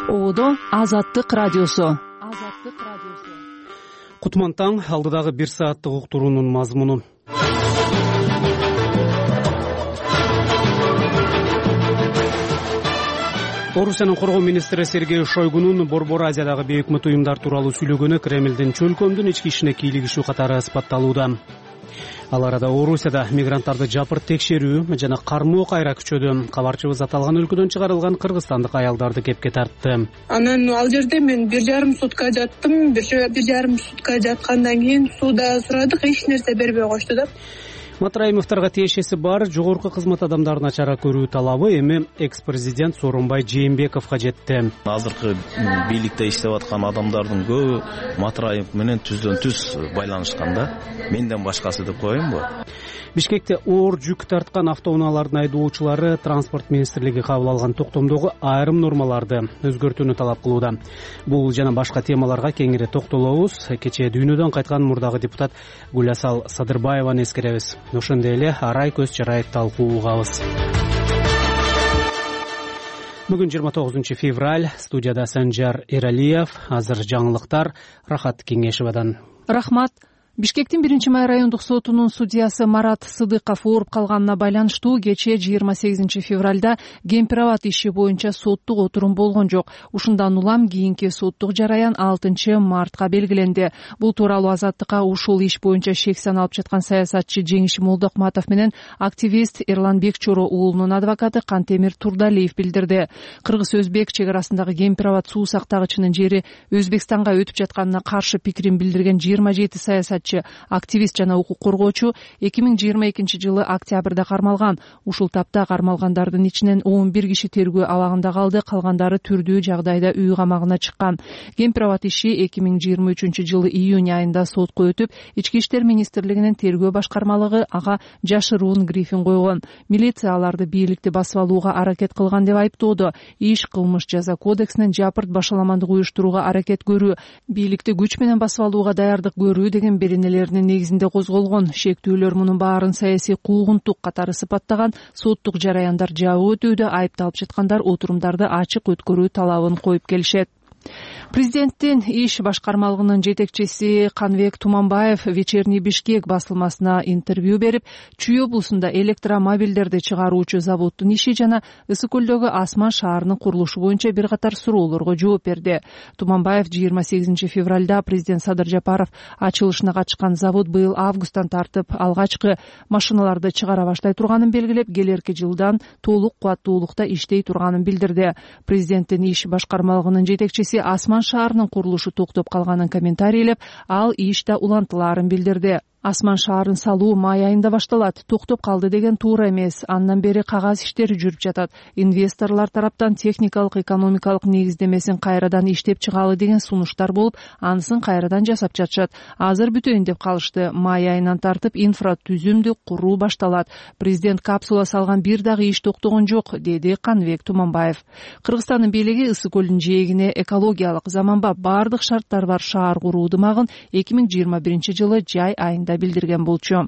Оодо Азаттык радиосу. Кутман таң, алдыдагы 1 сааттык уктуруунун мазмуну. Орусиянын коргоо министри Сергей Шойгунун Борбор Азиядагы бейөкмөт уюмдар тууралуу сүйлөгөнү Кремлдин чөлкөмдүн ички ишине кийлигишүү катары ысбатталууда. Ал арада Орусияда мигранттарды жапырт текшерүү жана кармоо кайра күчөдү. Кабарчыбыз аталган өлкөдөн чыгарылган кыргызстандык аялдарды кепке тартты. Анан ал жерде мен 1,5 сутка жаттым. 1,5 сутка жаткандан кийин сууда сурадык, эч нерсе бербей коюшту да. Матраимовдорго тиешеси бар жогорку кызмат адамдарын ачара көрүү талабы эми экс-президент Сооронбай Жээнбековго жетти. Азыркы бийликте иштеп аткан адамдардын көбү Матраимов менен түздөн түз байланышкан да. Менден башкасы деп коеюнбу? Бишкекте оор жүк тарткан автоунаалардын айдоочулары транспорт министрлиги кабыл алган токтомдогу айрым нормаларды өзгөртүүнү талап кылууда. Бул жана башка темаларга кеңири токтолобуз. Кечээ дүйнөдөн кайткан мурдагы депутат Гулясал Садырбаеваны эскеребиз. Ошондой эле арай көз чарай талкуу угабыз. Бүгүн 29 февраль, студияда Санжар Эралиев. Азыр жаңылыктар Рахат Кеңешевадан. Рахмат. Бишкектин 1-май райондук сотунун судьясы Марат Сыдыков ооруп калганына байланыштуу кечээ 28 февралда Кемпир-Абад иши боюнча соттук отурум болгон жок. Ушундан улам кийинки соттук жараян 6 мартка белгиленди. Бул тууралуу Азаттыкка ушул иш боюнча шексан алып жаткан саясатчы Жеңиш Молдокматов менен активист Эрланбек Чоро уулунун адвокаты Кантемир Турдалиев билдирди. Кыргыз-Өзбек чек арасындагы Кемпир-Абад суу сактагычынын жери Өзбекстанга өтүп жатканына каршы пикирин билдирген 27 саясатчы, активист жана укук коргоочу 2022 жылы октябрда кармалган. Ушул тапта кармалгандардын ичинен 11 киши тергөө абагында калды, калгандары түрдүү жагдайда үй камагына чыккан. Кемпир-Абад иши 2023 жылы июнь айында сотко өтүп, Ички иштер министрлигинин тергөө башкармалыгы ага жашыруун грифин койгон. Милиция аларды бийликти басып алууга аракет кылган деп айыптоодо. Иш кылмыш жаза кодексинин жапырт башаламандык уюштурууга аракет көрүү, бийликти күч менен басып алууга даярдык көрүү деген беренелеринин негизинде козголгон. Шектүүлөр мунун баарын саясий куугунтук катары сыпаттаган. Соттук жараяндар жабык өтүүдө, айыпталып жаткандар отурумдарды ачык өткөрүү талабын коюп келишет. Президенттин иш башкармалыгынын жетекчиси Канбек Туманбаев Вечерний Бишкек басылмасына интервью берип, Чүй облусунда электромобилдерди чыгаруучу заводдун иши жана Ысык көлдөгү Асман шаарынын курулушу боюнча бир катар суроолорго жооп берди. Туманбаев 28 февралда президент Садыр Жапаров ачылышына катышкан завод быйыл августтан тартып алгачкы машиналарды чыгара баштай турганын белгилеп, келерки жылдан толук кубаттуулукта иштей турганын билдирди. Президенттин иш башкармалыгынын жетекчиси Асман шаарынын курулушу токтоп калганын комментарийлеп, ал иште улантылаарын билдирди. Асман шаарын салуу май айында башталат. Токтоп калды деген туура эмес. Андан бери кагаз иштери жүрүп жатат. Инвесторлор тараптан техникалык, экономикалык негиздемесин кайрадан иштеп чыгалы деген сунуштар болуп, анысын кайрадан жасап жатышат. Азыр бүтөйүн деп калышты. Май айынан тартып инфратүзүмдү куруу башталат. Президент капсула салган бир дагы иш токтогон жок, деди Канбек Туманбаев. Кыргызстандын бийлиги Ысык көлүнүн жээгине экологиялык заманбап бардык шарттар бар шаар куруу ынтымагын 2021 жылы жай айында билдирген болчу.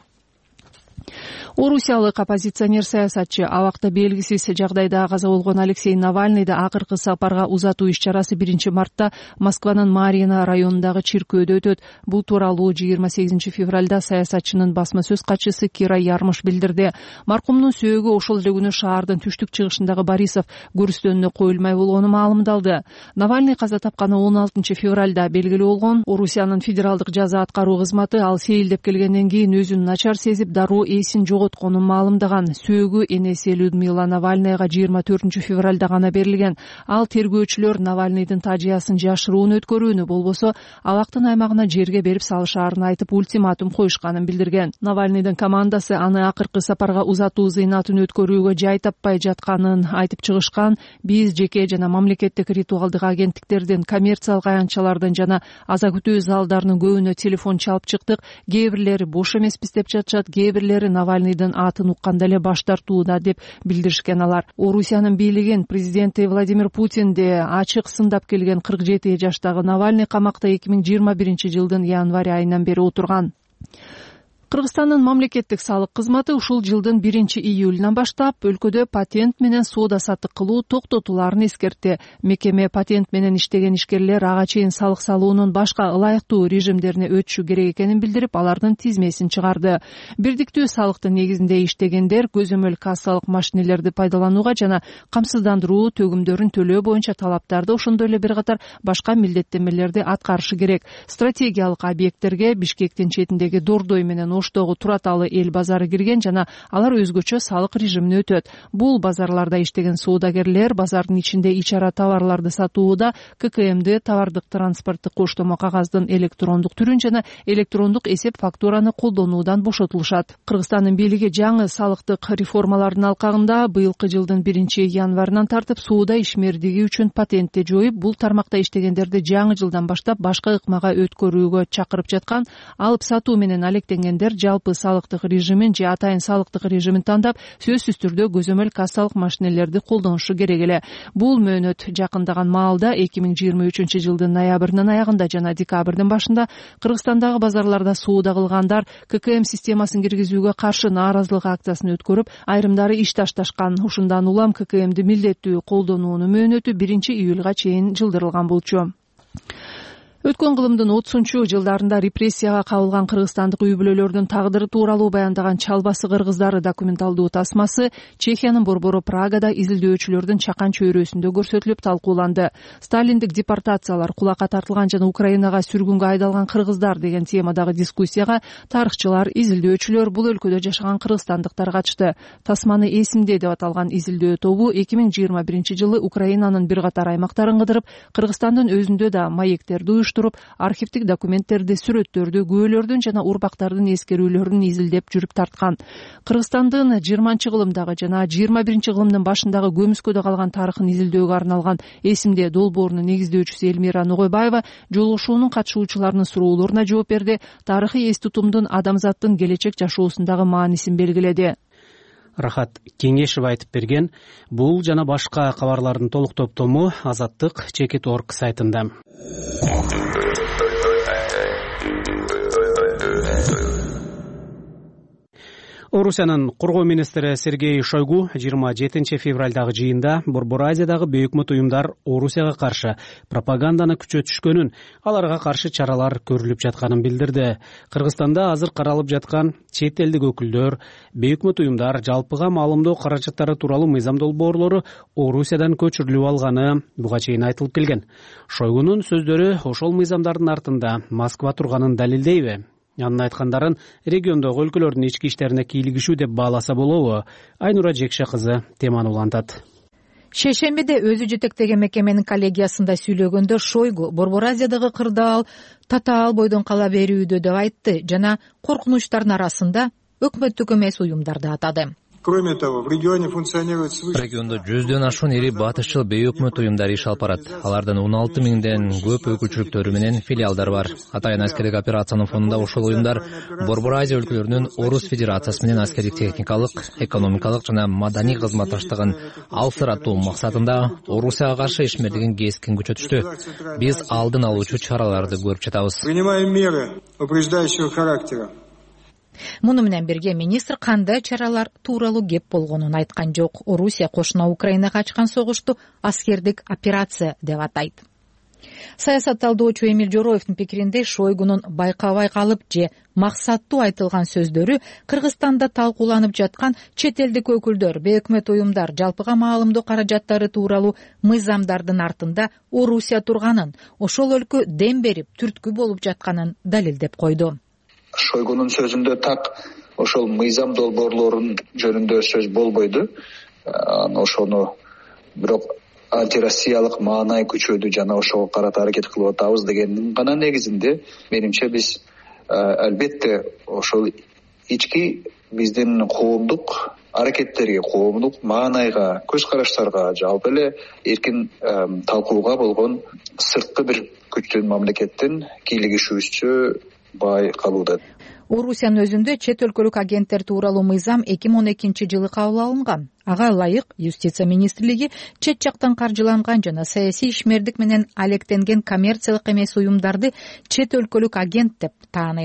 Орусиялык оппозиционер саясатчы абакта белгисиз жагдайда каза болгон Алексей Навальныйды акыркы сапарга узатуу иш-чарасы 1 мартта Москванын Марьино районундагы чиркөөдө өтөт. Бул тууралуу 28 февралда саясатчынын басма сөз катчысы Кира Ярмыш билдирди. Маркумдун сөөгү ошол эле күнү шаардын түштүк чыгышындагы Борисов көрүстөнүнө коюлмай болгону маалымдалды. Навальный каза тапканы 16 февралда белгилүү болгон. Орусиянын федералдык жаза аткаруу кызматы ал сейилдеп келгенден кийин өзүн начар сезип дароо эсин жоготконун маалымдаган. Сөөгү энеси Людмила Навальныйга 24 февралда гана берилген. Ал тергөөчүлөр Навальныйдын тажыясын жашыруун өткөрүүнү болбосо абактын аймагына жерге берип салышаарын айтып ультиматум коюшканын билдирген. Навальныйдын командасы аны акыркы сапарга узатуу зыйнатын өткөрүүгө жай таппай жатканын айтып чыгышкан. Биз жеке жана мамлекеттик ритуалдык агенттиктердин, коммерциялык аянтчалардын жана аза күтүү залдарынын көбүнө телефон чалып чыктык. Кээ бирлери бош эмеспиз деп жатышат, кээ бирлери Навальныйдын атын укканда эле баш тартууда деп билдиришкен алар. Орусиянын бийлигин президенти Владимир Путинди ачык сындап келген 47 жаштагы Навальный камакта 2021 жылдын январь айынан бери отурган. Кыргызстандын мамлекеттик салык кызматы ушул жылдын 1-июлунан баштап өлкөдө патент менен соода саттык кылуу токтотуларын эскертти. Мекеме патент менен иштеген ишкерлер ага чейин салык салуунун башка ылайыктуу режимдерине өтүшү керек экенин билдирип, алардын тизмесин чыгарды. Бирдиктүү салыктын негизинде иштегендер көзөмөл кассалык машинелерди пайдаланууга жана камсыздандыруу төгүмдөрүн төлөө боюнча талаптарды, ошондой эле бир катар башка милдеттенмелерди аткарышы керек. Стратегиялык объекттерге Бишкектин четиндеги Дордой менен Оштогу Тураталы эл базары кирген жана алар өзгөчө салык режимине өтөт. Бул базарларда иштеген соодагерлер базардын ичинде ичара товарларды сатууда ККМды, товардык транспорттук коштомо кагаздын электрондук түрүн жана электрондук эсеп фактураны колдонуудан бошотулушат. Кыргызстандын бийлиги жаңы салыктык реформалардын алкагында быйылкы жылдын 1-январынан тартып соода ишмердиги үчүн патентти жоюп, бул тармакта иштегендерди жаңы жылдан баштап башка ыкмага өткөрүүгө чакырып жаткан. Алып сатуу менен алектенгендер жалпы салыктык режимин же атайын салыктык режимин тандап, сөзсүз түрдө көзөмөл кассалык машинелерди колдонушу керек эле. Бул мөөнөт жакындаган маалда 2023-жылдын ноябрынын аягында жана декабрдын башында Кыргызстандагы базарларда соода кылгандар ККМ системасын киргизүүгө каршы нааразылык акциясын өткөрүп, айрымдары иш ташташкан. Ушундан улам ККМди милдеттүү колдонуунун мөөнөтү 1-июлга чейин жылдырылган болчу. Өткөн кылымдын 30-жылдарында репрессияга кабылган кыргызстандык үй бүлөлөрдүн тагдыры тууралуу баяндаган Чалбасы кыргыздары документалдуу тасмасы Чехиянын борбору Прагада изилдөөчүлөрдүн чакан чөйрөсүндө көрсөтүлүп талкууланды. Сталиндик депортациялар, кулакка тартылган жана Украинага сүргүнгө айдалган кыргыздар деген темадагы дискуссияга тарыхчылар, изилдөөчүлөр, бул өлкөдө жашаган кыргызстандыктар катышты. Тасманы эсимде деп аталган изилдөө тобу 2021-жылы Украинанын бир катар аймактарын кыдырып, Кыргызстандын өзүндө да маектерди архивдик документтерди, сүрөттөрдү, күбөлөрдүн жана урбактардын эскерүүлөрүн изилдеп жүрүп тарткан. Кыргызстандын 20-кылымдагы жана 21-кылымдын башындагы көмүскөдө калган тарыхын изилдөөгө арналган эсимде долбоорунун негиздөөчүсү Элмира Ногойбаева жолугушуунун катышуучуларынын суроолоруна жооп берди. Тарыхый эс тутумдун адамзаттын келечек жашоосундагы маанисин белгиледи. Рахат Кеңешев айтып берген. Бул жана башка кабарлардын толук топтому Азаттык Чекит.org сайтында. Орусиянын коргоо министри Сергей Шойгу 27 февралдагы жыйында Борбор Азиядагы бейөкмөт уюмдар Орусияга каршы пропаганданы күчөтүшкөнүн, аларга каршы чаралар көрүлүп жатканын билдирди. Кыргызстанда азыр каралып жаткан чет элдик өкүлдөр, бейөкмөт уюмдар жалпыга маалымдоо каражаттары тууралуу мыйзам долбоорлору Орусиядан көчүрүлүп алганы буга чейин айтылып келген. Шойгунун сөздөрү ошол мыйзамдардын артында Москва турганын далилдейби? Анын айткандарын региондогу өлкөлөрдүн ички иштерине кийлигишүү деп бааласа болобу? Айнура Жекше кызы теманы улантат. Шейшембиде өзү жетектеген мекеменин коллегиясында сүйлөгөндө Шойгу Борбор Азиядагы кырдаал, татаал бойдон кала берүүдө деп айтты жана коркунучтардын арасында өкмөттүк эмес уюмдарды атады. Кроме того, в регионе функционирует свыше... Региондо 100дөн ашуун ири батышчыл бейөкмөт уюмдар иш алып барат. Алардын 16 миңден көп өкүлчүлүктөрү менен филиалдар бар. Атайын аскердик операциянын фонунда ошол уюмдар Борбор Азия өлкөлөрүнүн Орус Федерациясы менен аскердик, техникалык, экономикалык жана маданий кызматташтыгын алсыратуу максатында Орусияга каршы ишмердигин кескин күчөтүштү. Биз алдын алуучу чараларды көрүп жатабыз. Принимаем меры упреждающего характера. Муну менен бирге министр кандай чаралар тууралуу кеп болгонун айткан жок. Орусия кошуна Украинага ачкан согушту аскердик операция деп атайт. Саясат талдоочу Эмиль Жороевдин пикиринде Шойгунун байкабай калып же максаттуу айтылган сөздөрү Кыргызстанда талкууланып жаткан чет элдик өкүлдөр, бейөкмөт уюмдар жалпыга маалымдоо каражаттары тууралуу мыйзамдардын артында Орусия турганын, ошол өлкө дем берип түрткү болуп жатканын далилдеп койду. Шойгунун сөзүндө так ошол мыйзам долбоорлорунун жөнүндө сөз болбойду. Ошону бирок антироссиялык маанай күчөдү жана ошого карата аракет кылып атабыз дегендин гана негизинде менимче биз албетте ошол ички биздин коомдук аракеттерге, коомдук маанайга, көз караштарга, жалпы эле эркин талкууга болгон сырткы бир күчтүн, мамлекеттин кийлигишүүсү байкалууда. Орусиянын өзүндө чет өлкөлүк агенттер тууралуу мыйзам 2012-жылы кабыл алынган. Ага ылайык Юстиция министрлиги чет жактан каржыланган жана саясий ишмердик менен алектенген коммерциялык эмес уюмдарды чет өлкөлүк агент деп тааный алат.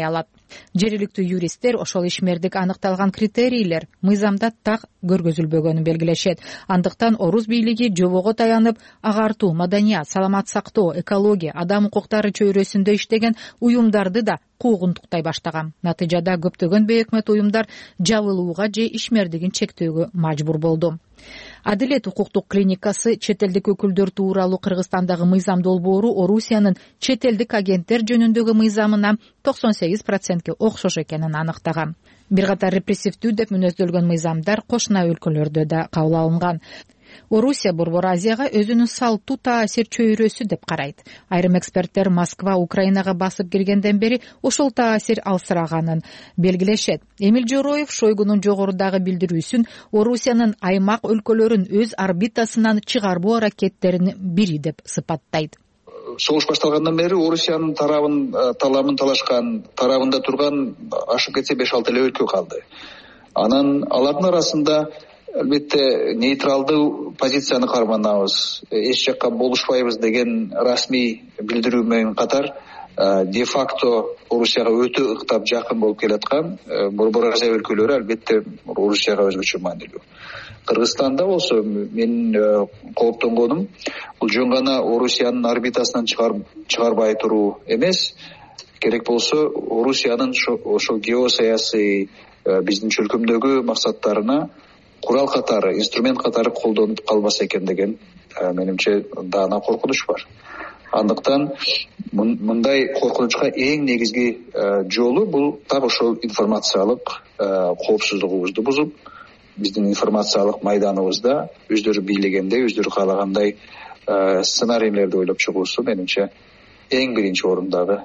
Жергиликтүү юристтер ошол ишмердик аныкталган критерийлер мыйзамда так көргөзүлбөгөнүн белгилешет. Андыктан орус бийлиги жобого таянып, агартуу, маданият, саламат сактоо, экология, адам укуктары чөйрөсүндө иштеген уюмдарды да куугунтуктай баштаган. Натыйжада көптөгөн бейөкмөт уюмдар жабылууга же ишмердигин чектөөгө мажбур болду. Адилет укуктук клиникасы чет элдик өкүлдөр тууралуу Кыргызстандагы мыйзам долбоору Орусиянын чет элдик агенттер жөнүндөгү мыйзамына 98%ке окшош экенин аныктаган. Бир катар репрессивдүү деп мүнөздөлгөн мыйзамдар кошуна өлкөлөрдө да кабыл алынган. Орусия Борбор Азияга өзүнүн салттуу таасир чөйрөсү деп карайт. Айрым эксперттер Москва Украинага басып киргенден бери ошол таасир алсыраганын белгилешет. Эмил Жороев Шойгунун жогорудагы билдирүүсүн Орусиянын аймак өлкөлөрүн өз орбитасынан чыгарбоо аракеттеринин бири деп сыпаттайт. Согуш башталгандан бери Орусиянын таламын талашкан, тарабында турган ашып кетсе 5-6 эле өлкө калды. Анан алардын арасында албетте нейтралдуу позицияны карманабыз, эч жакка болушпайбыз деген расмий билдирүү менен катар де-факто Орусияга өтө ыктап жакын болуп келаткан Борбор Азия өлкөлөрү албетте Орусияга өзгөчө маанилүү. Кыргызстанда болсо мен кооптонгонум бул жөн гана Орусиянын орбитасынан чыгарбай туруу эмес, керек болсо Орусиянын ошол геосаясий биздин чөлкөмдөгү максаттарына курал катары, инструмент катары колдонуп калбаса экен деген менимче даана коркунуч бар. Андыктан мындай коркунучка эң негизги жолу бул так ошол информациялык коопсуздугубузду бузуп, биздин информациялык майданыбызда өздөрү бийлегендей, өздөрү каалагандай сценарийлерди ойлоп чыгуусу менимче эң биринчи орундагы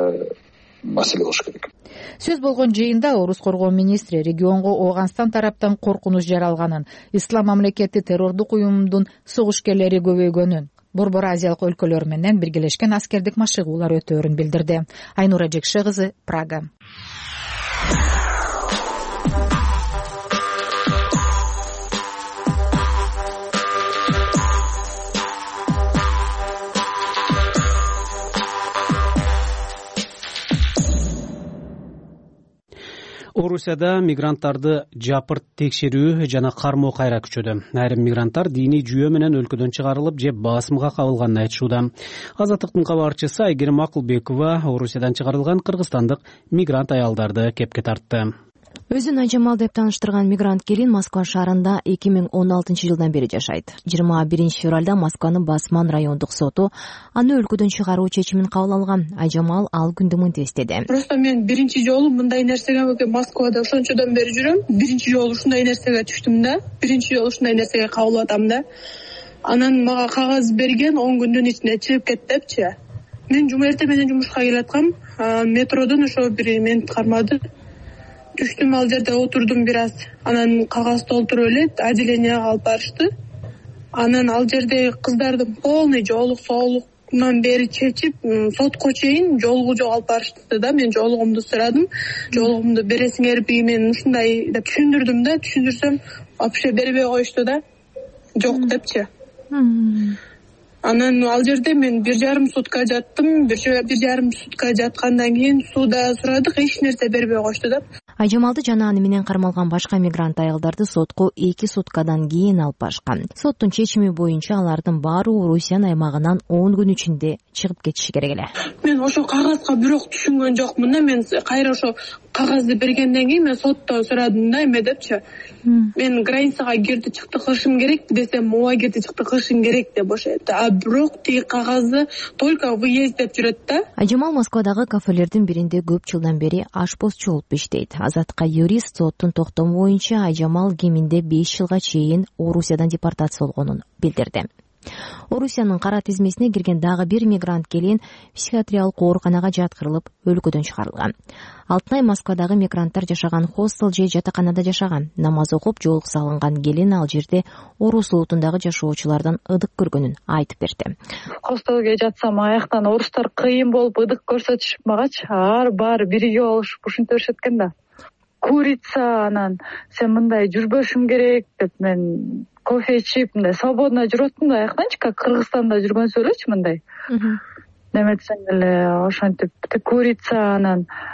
маселе болуш керек. Сөз болгон жыйында орус коргоо министри регионго Ооганстан тараптан коркунуч жаралганын, ислам мамлекети террордук уюмдун согушкерлери көбөйгөнүн, Борбор Азиялык өлкөлөр менен биргелешкен аскердик машыгуулар өтөөрүн билдирди. Айнура Жекше кызы, Прага. Орусияда мигранттарды жапырт текшерүү жана кармоо кайра күчөдү. Айрым мигранттар диний жүйө менен өлкөдөн чыгарылып же басымга кабылганын айтышууда. Азаттыктын кабарчысы Айгерим Акылбекова Орусиядан чыгарылган кыргызстандык мигрант аялдарды кепке тартты. Өзүн Айжамал деп тааныштырган мигрант келин Москва шаарында 2016 жылдан бери жашайт. 21 февралда Москванын Басман райондук соту аны өлкөдөн чыгаруу чечимин кабыл алган. Айжамал ал күндү мынтип эстеди. Просто мен биринчи жолу мындай нерсеге Москвада ошончодон бери жүрөм. Биринчи жолу ушундай нерсеге түштүм да. Биринчи жолу ушундай нерсеге кабыл атам да. Анан мага кагаз берген 10 күндүн ичинде чыгып кет депчи. Мен эртең менен жумушка келаткам. Метродон ошо бир мени кармады. Түштүм, ал жерде отурдум бир аз. Анан кагаз толтуруп эле отделенияга алып барышты. Анан ал жерде кыздардын полный жоолук соолугунан бери чечип, сотко чейин жоолугу алып барышты да. Мен жоолугумду сурадым. Жоолугумду бересиңерби, мен ушундай деп түшүндүрдүм да. Түшүндүрсөм, вообще бербей коюшту да. Жок депчи. Анан ал жерде мен 1,5 сутка жаттым. 1,5 сутка жаткандан кийин сууда сурадык, эч нерсе бербей коюшту да. Айжамалды жана аны менен кармалган башка мигрант аялдарды сотко 2 суткадан кийин алып барышкан. Соттун чечими боюнча алардын баары Орусиянын аймагынан 10 күн ичинде чыгып кетиши керек эле. Мен ошо кагазга бирок түшүнгөн жокмун да. Мен кайра ошо кагазды бергенден кийин мен соттон сурадым да, эме депчи. Мен границага кирди чыкты кылышым керек десем, ооба кирди чыкты кылышым керек деп ошо айтты. А бирок тиги кагазды только выезд деп жүрөт да. Айжамал Москвадагы кафелердин биринде көп жылдан бери ашпозчу болуп иштейт. Азатка юрист соттун токтому боюнча Айжамал кеминде 5 жылга чейин Орусиядан депортация болгонун билдирди. Орусиянын кара тизмесине кирген дагы бир мигрант келин психиатриялык ооруканага жаткырылып, өлкөдөн чыгарылган. Алтынай Москвадагы мигранттар жашаган хостел же жатаканада жашаган. Намаз окуп жолук салынган келин ал жерде орус улутундагы жашоочулардан ыдык көргөнүн айтып берди. Хостелге жатсам, аяктан орустар кыйын болуп ыдык көрсөтүшүп магачы, баары бирге болушуп ушинтип беришет экен да. Курица, анан сен мындай жүрбөшүң керек деп мен кофе ичип мындай свободно жүрөтмүн да, аяктанчы как Кыргызстанда жүргөнсү элечи мындай. Неметсең эле ошентип курица, анан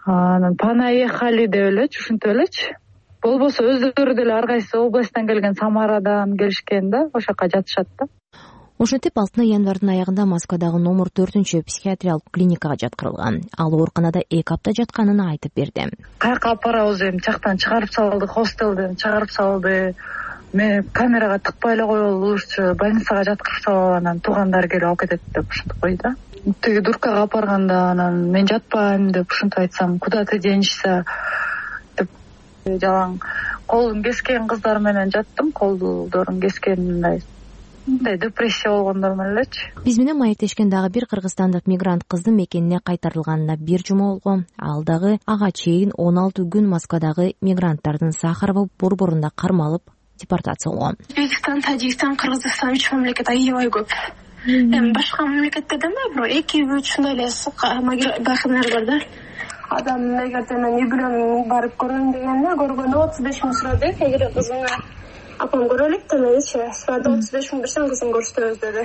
Анан понаехали деп элечи, ушинтип элечи. Болбосо өздөрү деле ар кайсы областтан келген, Самарадан келишкен да, ошол жака жатышат да. Ошентип 6 январдын аягында Москвадагы номер 4 психиатриялык клиникага жаткырылган. Ал ооруканада 2 апта жатканын айтып берди. Каяка апарабыз эми, жактан чыгарып салды, хостелден чыгарып салды. Мен камерага тыкпай эле коелу, лучше больницага жаткырып салып, анан туугандары келип алып кетет деп ушинтип койду. Тиги дуркага апарганда анан мен жатпайм деп ушинтип айтсам, куда ты денешься деп жалаң колун кескен кыздар менен жаттым, колдорун кескенинде. Депрессия болгондор менен элечи. Биз менен маектешкен дагы бир кыргызстандык мигрант кыздын мекенине кайтарылганына 1 жума болгон. Ал дагы ага чейин 16 күн Москвадагы мигранттардын Сахарова борборунда кармалып депортация болгон. Өзбекстан, Тажикстан, Кыргызстан 3 мамлекет аябай көп. Эми башка мамлекеттерден да 2-3 ушундай эле бахындар бар да. Адам эгерде мен үй бүлөм барып көрөм дегенде, көргөндө 35 миң сурады. Эгер кызыңа апам көрө элек демечи, сурады 35 миң берсең кызын көрсөтөбүз деди.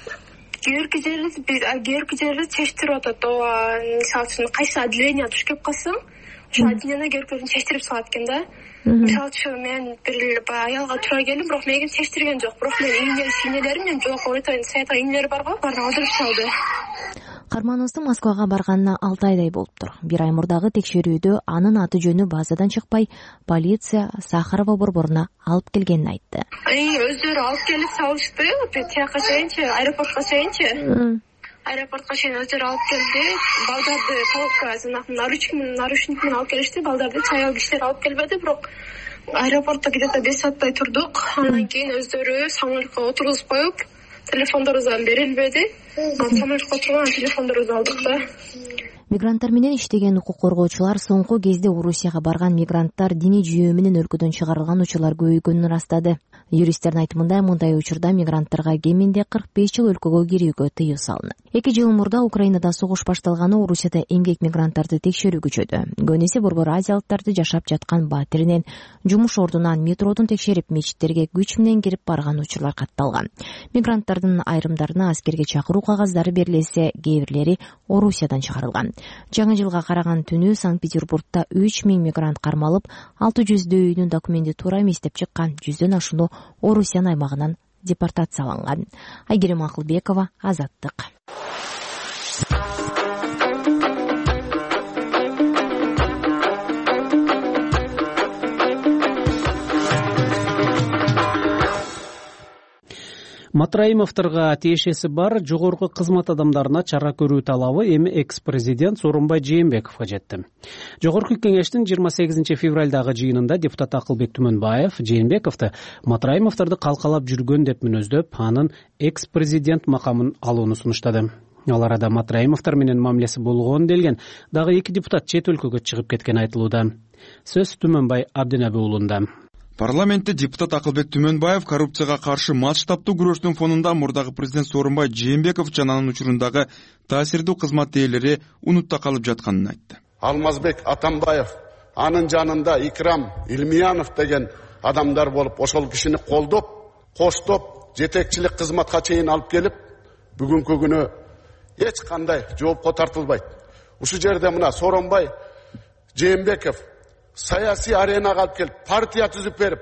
Кийинки жерде чечтирип атат. Мисалы үчүн кайсы отделение туш келип калсаң, ошол отделение керектерин чечтирип салат экен да. Мисалы үчүн мен бир аялга туура келдим, бирок мени чечтирген жок. Бирок мен ийнелерим мен жок, айтайын, сайтка ийнелер барго, баарын алдырып салды. Кармановдун Москвага барганына 6 айдай болуптур. 1 ай мурдагы текшерүүдө анын аты жөнү базадан чыкпай, полиция Сахарова борборуна алып келгенин айтты. Өздөрү алып келип салышты, тияка чейинчи, аэропортко чейинчи. Аэропортко чейин өздөрү алып келди. Балдарды палка, наручник менен алып келишти. Балдарды чаял кишилер алып келбеди, бирок аэропортто где-то 5 сааттай турдук. Андан кийин өздөрү самолетко отургузуп коюп, телефондорубуздан берилбеди. Самолетко отурган телефондорубузду алдык да. Мигранттар менен иштеген укук коргоочулар соңку кезде Орусияга барган мигранттар диний жүйө менен өлкөдөн чыгарылган учурлар көбөйгөнүн ырастады. Юристтердин айтымында мындай учурда мигранттарга кеминде 45 жыл өлкөгө кирүүгө тыюу салынат. 2 жыл мурда Украинада согуш башталганы Орусияда эмгек мигранттарды текшерүү күчөдү. Көнесе борбор азиялыктарды жашап жаткан батиринен жумуш ордунан метродун текшерип мечиттерге күч менен кирип барган учурлар катталган. Мигранттардын айрымдарына аскерге чакыруу кагаздары берилсе, кээ бирлери Орусиядан чыгарылган. Жаңы жылга караган түнү Санкт-Петербургда 3000 мигрант кармалып, 600 үйүнүн документи туура эмес деп чыккан, 100дөн ашууну Орусия аймагынан депортацияланган. Айгерим Акылбекова, Азаттык. Матраимовторго тиешеси бар жогорку кызмат адамдарына чара көрүү талабы эми экс-президент Сооронбай Жээнбековго жетти. Жогорку кеңештин 28 февралдагы жыйынында депутат Акылбек Түмөнбаев Жээнбековду Матраимовторду калкалап жүргөн деп мүнөздөп, анын экс-президент макамын алууну сунуштады. Ал арада Матраимовтор менен мамилеси болгон делген дагы 2 депутат чет өлкөгө чыгып кеткен айтылууда. Сөз Түмөнбай Абдинаби уулунда. Парламентте депутат Акылбек Түмөнбаев коррупцияга каршы масштабтуу күрөштүн фонунда мурдагы президент Сооронбай Жээнбеков жана анын учурундагы таасирдүү кызмат ээлери унутта калып жатканын айтты. Алмазбек Атамбаев, анын жанында Икрам Илмиянов деген адамдар болуп, ошол кишини колдоп, коштоп, жетекчилик кызматка чейин алып келип, бүгүнкү күнү эч кандай жоопко тартылбайт. Ушул жерде мына Сооронбай Жээнбеков саясий аренага алып келип, партия түзүп берип,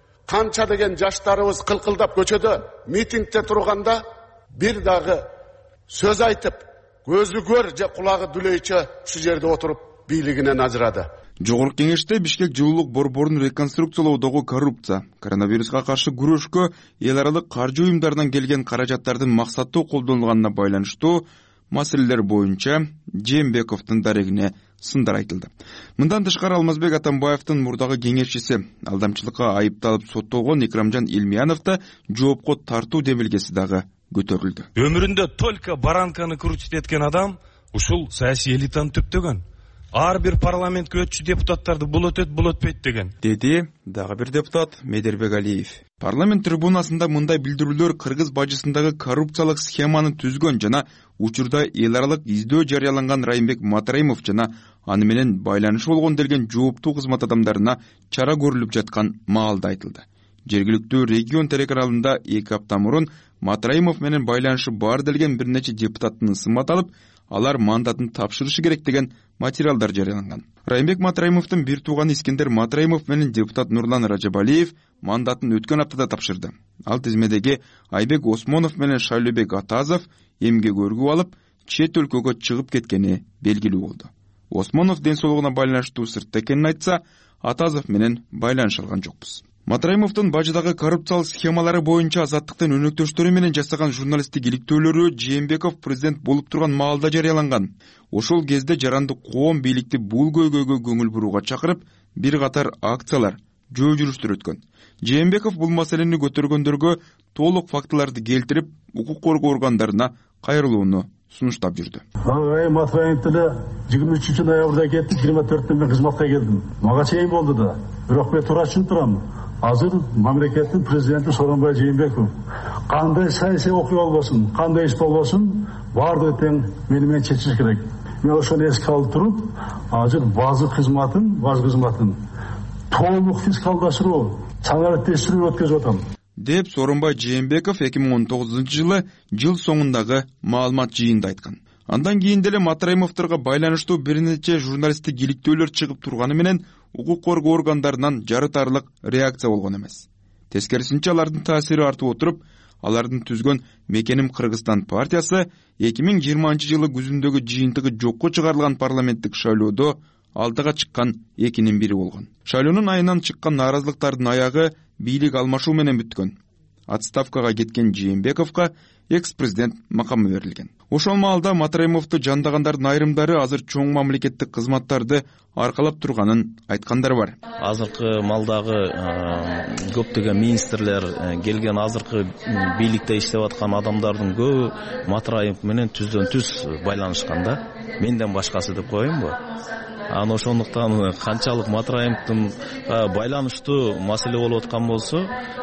канча деген жаштарыбыз кылкылдап көчөдө митингде турганда бир дагы сөз айтып, көзү көр же кулагы дүлөйчө ушул жерде отуруп бийлигинен ажырады. Жогорку кеңеште Бишкек жылуулук борборун реконструкциялоодогу коррупция, коронавируска каршы күрөшкө эл аралык каржы уюмдарынан келген каражаттардын максаттуу колдонулганына байланыштуу маселелер боюнча Жээнбековдун дарегине сындар айтылды. Мындан тышкары Алмазбек Атамбаевдин мурдагы кеңешчиси алдамчылыкка айыпталып соттолгон Икрамжан Илмияновду жоопко тартуу демилгеси дагы көтөрүлдү. Өмүрүндө только баранканы крутить эткен адам ушул саясий элитаны түптөгөн. Ар бир парламентке өтчү депутаттарды бул өтөт, бул өтпөйт деген. Деди дагы бир депутат Медербек Алиев. Парламент трибунасында мындай билдирүүлөр кыргыз бажысындагы коррупциялык схеманы түзгөн жана учурда эл аралык издөө жарыяланган Райымбек Матраимов жана аны менен байланышы болгон делген жооптуу кызмат адамдарына чара көрүлүп жаткан маалда айтылды. Жергиликтүү регион телеканалында 2 апта мурун Матраимов менен байланышы бар делген бир нече депутаттын ысымат алып, алар мандатын тапшырышы керек деген материалдар жарыяланган. Райымбек Матраимовдун бир тууганы Искендер Матраимов менен депутат Нурлан Ражабалиев мандатын өткөн аптада тапшырды. Ал тизмедеги Айбек Осмонов менен Шайлообек Атазов эмгек өргүп алып, чет өлкөгө чыгып кеткени белгилүү болду. Осмонов ден соолугуна байланыштуу сыртта экенин айтса, Атазов менен байланыша алган жокпуз. Матраимовдун бажыдагы коррупциялык схемалары боюнча Азаттыктын өнөктөштөрү менен жасаган журналисттик иликтөөлөрү Жээнбеков президент болуп турган маалда жарыяланган. Ошол кезде жаранды коом бийликти бул көйгөйгө көңүл бурууга чакырып, бир катар акциялар, жөө жүрүштөр өткөн. Жээнбеков бул маселени көтөргөндөргө толук фактыларды келтирип, укук коргоо органдарына кайрылууну сунуштап жүрдү. Матраимов деле 23 ноябрда кетти, 24 мен кызматка келдим. Мага чейин болду да. Бирок мен туура түшүнүп турам. Азыр мамлекеттин президенти Сооронбай Жээнбеков кандай саясий окуя болбосун, кандай иш болбосун, баардыгы тең менен чечиш керек. Мен ошону эске алып туруп, азыр баз кызматын толук фискалдаштыруу, чаңыртештирүү өткөзүп атам деп Сооронбай Жээнбеков 2019 жыл соңундагы маалымат жыйында айткан. Андан кийин деле Матраимовдорго байланыштуу бир нече журналисттик иликтөөлөр чыгып турганы менен укук коргоо органдарынан жарытарлык реакция болгон эмес. Тескерисинче алардын таасири артып отуруп, алардын түзгөн Мекеним Кыргызстан партиясы 2020 жылы күзүндөгү жыйынтыгы жокко чыгарылган парламенттик шайлоодо алдыга чыккан экинин бири болгон. Шайлоонун айынан чыккан нааразылыктардын аягы бийлик алмашуу менен бүткөн. Отставкага кеткен Жээнбековго экс-президент макамы берилген. Ошол маалда Матраимовду жандагандардын айрымдары азыр чоң мамлекеттик кызматтарды аркалап турганын айткандар бар. Азыркы малдагы көптөгөн министрлер келген, азыркы бийликте иштеп аткан адамдардын көбү Матраимов менен түздөн түз байланышкан да. Менден башкасы деп коеюнбу? Ошондуктан канчалык Матраимовдун байланыштуу маселе болуп аткан болсо,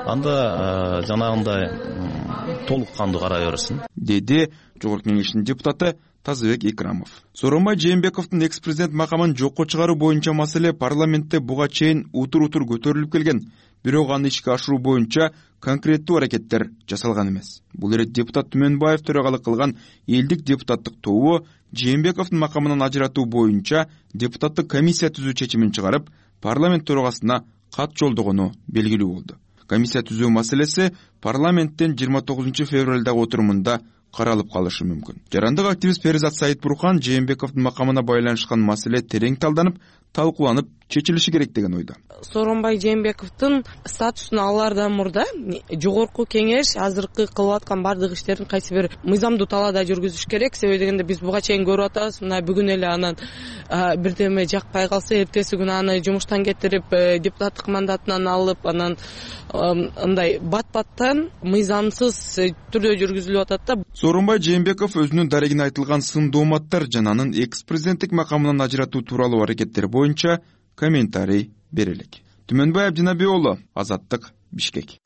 анда жанагындай толук кандуу карай берсин, деди Жогорку Кеңештин депутаты Тазыбек Икрамов. Сооронбай Жээнбековдун экс-президент макамын жокко чыгаруу боюнча маселе парламентте буга чейин утур-утур көтөрүлүп келген. Бирок аны ишке ашыруу боюнча конкреттүү аракеттер жасалган эмес. Бул эре депутат Түмөнбаев төрагалык кылган элдик депутаттык тобу Жээнбековдун макамынан ажыратуу боюнча депутаттык комиссия түзүү чечимин чыгарып, парламент төрагасына кат жолдогону белгилүү болду. Комиссия түзүү маселеси парламенттен 29 февралдагы отурумунда каралып калышы мүмкүн. Жарандык активист Перизат Саитбурхан Жээнбековдун макамына байланышкан маселе терең талданып, талкууланып чечилиши керек деген ойдо. Сооронбай Жээнбековдун статусун алаардан мурда Жогорку Кеңеш азыркы кылып аткан бардык иштерин кайсы бир мыйзамдуу талаада жүргүзүш керек. Себеби дегенде биз буга чейин көрүп атабыз, мына бүгүн эле анан бирдеме жакпай калса, эртеси күнү аны жумуштан кетирип, депутаттык мандатынан алып, анан андай бат-баттан мыйзамсыз түрдө жүргүзүлүп атат да. Сооронбай Жээнбеков өзүнүн дарегине айтылган сын дооматтар жана анын экс-президенттик макамынан ажыратуу тууралуу аракеттери боюнча комментарий берелик. Түмөнбай Абдинабий уулу, Азаттык, Бишкек.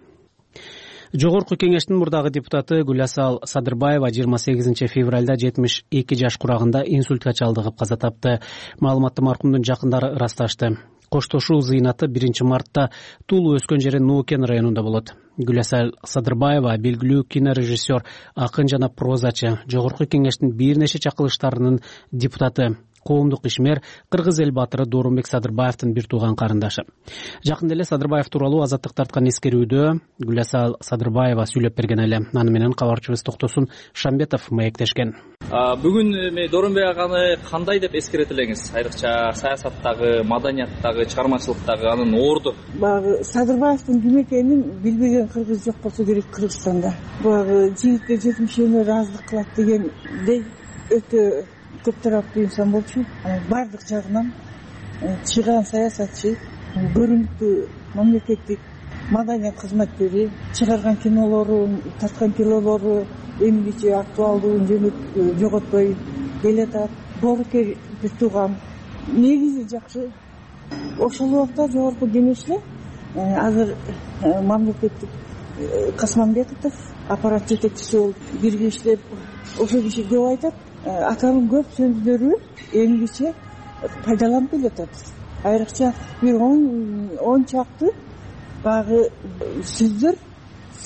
Жогорку Кеңештин мурдагы депутаты Гүласал Садырбаева 28 февралда 72 жаш курагында инсультка чалдыгып каза тапты. Маалыматты маркумдун жакындары ырасташты. Коштошуу зыйнаты 1 мартта Тулу өскөн жери Нуукен районунда болот. Гүласал Садырбаева белгилүү кинорежиссер, акын жана прозачы, Жогорку Кеңештин бир нече чакырылыштарынын депутаты, коомдук ишмер, кыргыз эл баатыры Доорунбек Садырбаевдин бир тууган карындашы. Жакында эле Садырбаев тууралуу Азаттык тарткан эскерүүдө Гүласал Садырбаева сүйлөп берген эле. Аны менен кабарчыбыз Токтосун Шамбетов маектешкен. Бүгүн Доорунбек аганы кандай деп эскерет элеңиз? Айрыкча саясаттагы, маданияттагы, чыгармачылыктагы анын орду. Баягы Садырбаевдин ким экенин билбеген кыргыз жок болсо керек Кыргызстанда. Баягы жигитке жетимишүүнө ыраазылык кылат дегендей өтө көп тараптуу инсан болчу. Бардык жагынан чыган саясатчы, көрүнүктүү мамлекеттик маданият кызматкери, чыгарган кинолору, тарткан кинолору эмгиче актуалдуулун жоготпой келатат. Боорукер бир тууган негизи жакшы. Ошол убакта Жогорку Кеңеште азыр мамлекеттик Касманбетов аппарат жетекчиси болуп бирге иштеп, ошол киши көп айтат. Атанын көп сөздөрү эмгиче пайдаланып келатат. Айрыкча бир 10 чакты багы сөздөр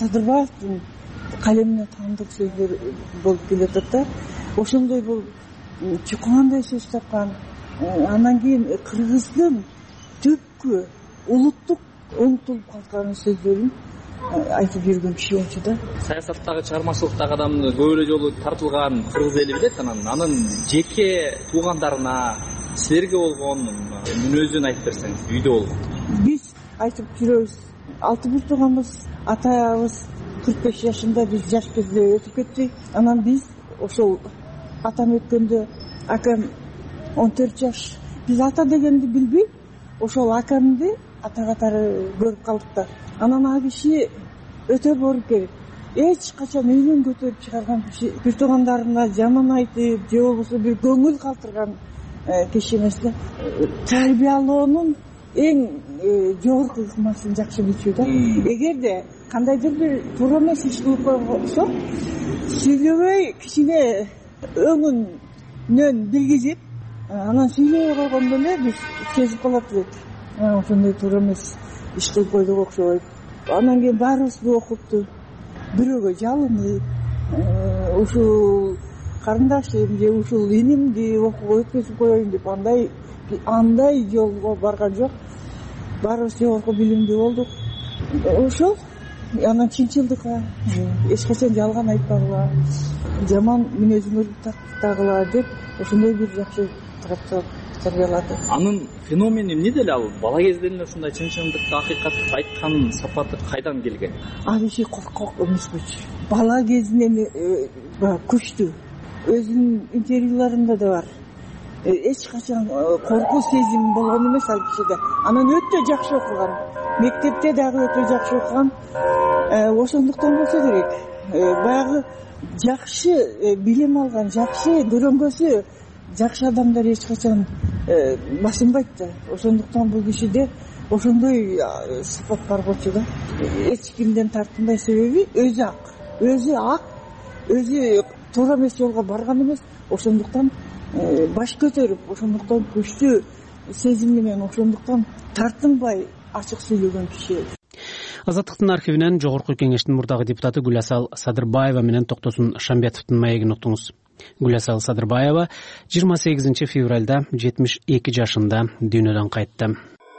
Садырбаевдин калемине таандык сөздөр болуп келатат да. Ошондой бул чукугандай сөз тапкан. Андан кийин кыргыздын түпкү улуттук уңтулуп калган сөздөрүн айтып жүргөн киши болчу да. Саясаттагы, чыгармачылыктагы адамды көп эле жолу тартылган кыргыз эли билет. Анын жеке туугандарына, силерге болгон мүнөзүн айтып берсеңиз, үйдө болгон. Биз айтып жүрөбүз. 6 тууганбыз, атабыз 45 жашында, биз жаш кезде өтүп кетти. Анан биз ошол атам өткөндө, акам 14 жаш. Биз ата дегенди билбей, ошол акамды ата катары көрүп калдык да. Анан ал киши өтө боорукер. Эч качан үйүнөн көтөрүп чыгарган киши, бир туугандарына жаман айтып, же болбосо бир көңүл калтырган киши эмес да. Тарбиялоонун эң жогорку ыкмасын жакшы билчү да. Эгерде кандайдыр бир туура эмес иш кылып койсок, сүйлөбөй кичине өңүнөн билгизип, анан сүйлөбөй койгондо эле биз сезип калат элек. Ошондой туура эмес иш кылып койдук окшобойт. Анан кийин баарыбызды окупту, бирөөгө жалынып, ушул карындашым же ушул инимди окууга өткөзүп коеюн деп андай жолго барган жок. Баарыбыз жогорку билимдүү болдук. Ошол анан чынчылдыкка, эч качан жалган айтпагыла, жаман мүнөзүн тактагыла деп ошондой бир жакшы тарбиялады. Анын феномени эмне деле ал? Бала кезден эле ушундай чынчылдыкты, акыйкатты айткан сапаты кайдан келген? Ал киши коркок эмес болчу. Бала кезинен күчтүү. Өзүнүн интервьюларында да бар. Эч качан коркуу сезим болгон эмес ал кишиде. Анан өтө жакшы окуган. Мектепте дагы өтө жакшы окуган. Ошондуктан болсо керек. Баягы жакшы билим алган, жакшы көрөнгөсү жакшы адамдар эч качан басынбайт да. Ошондуктан бул кишиде ошондой сыпат бар болчу да. Эч кимден тартынбай, себеби өзү ак, өзү туура эмес жолго барган эмес. Ошондуктан баш көтөрүп, ошондуктан күчтүү сезим менен, ошондуктан тартынбай ачык сүйлөгөн киши. Азаттыктын архивинен жогорку кеңештин мурдагы депутаты Гүласал Садырбаева менен Токтосун Шамбетовдун маегин уктуңуз. Гүласал Садырбаева 28 февралда 72 жашында дүйнөдөн кайтты.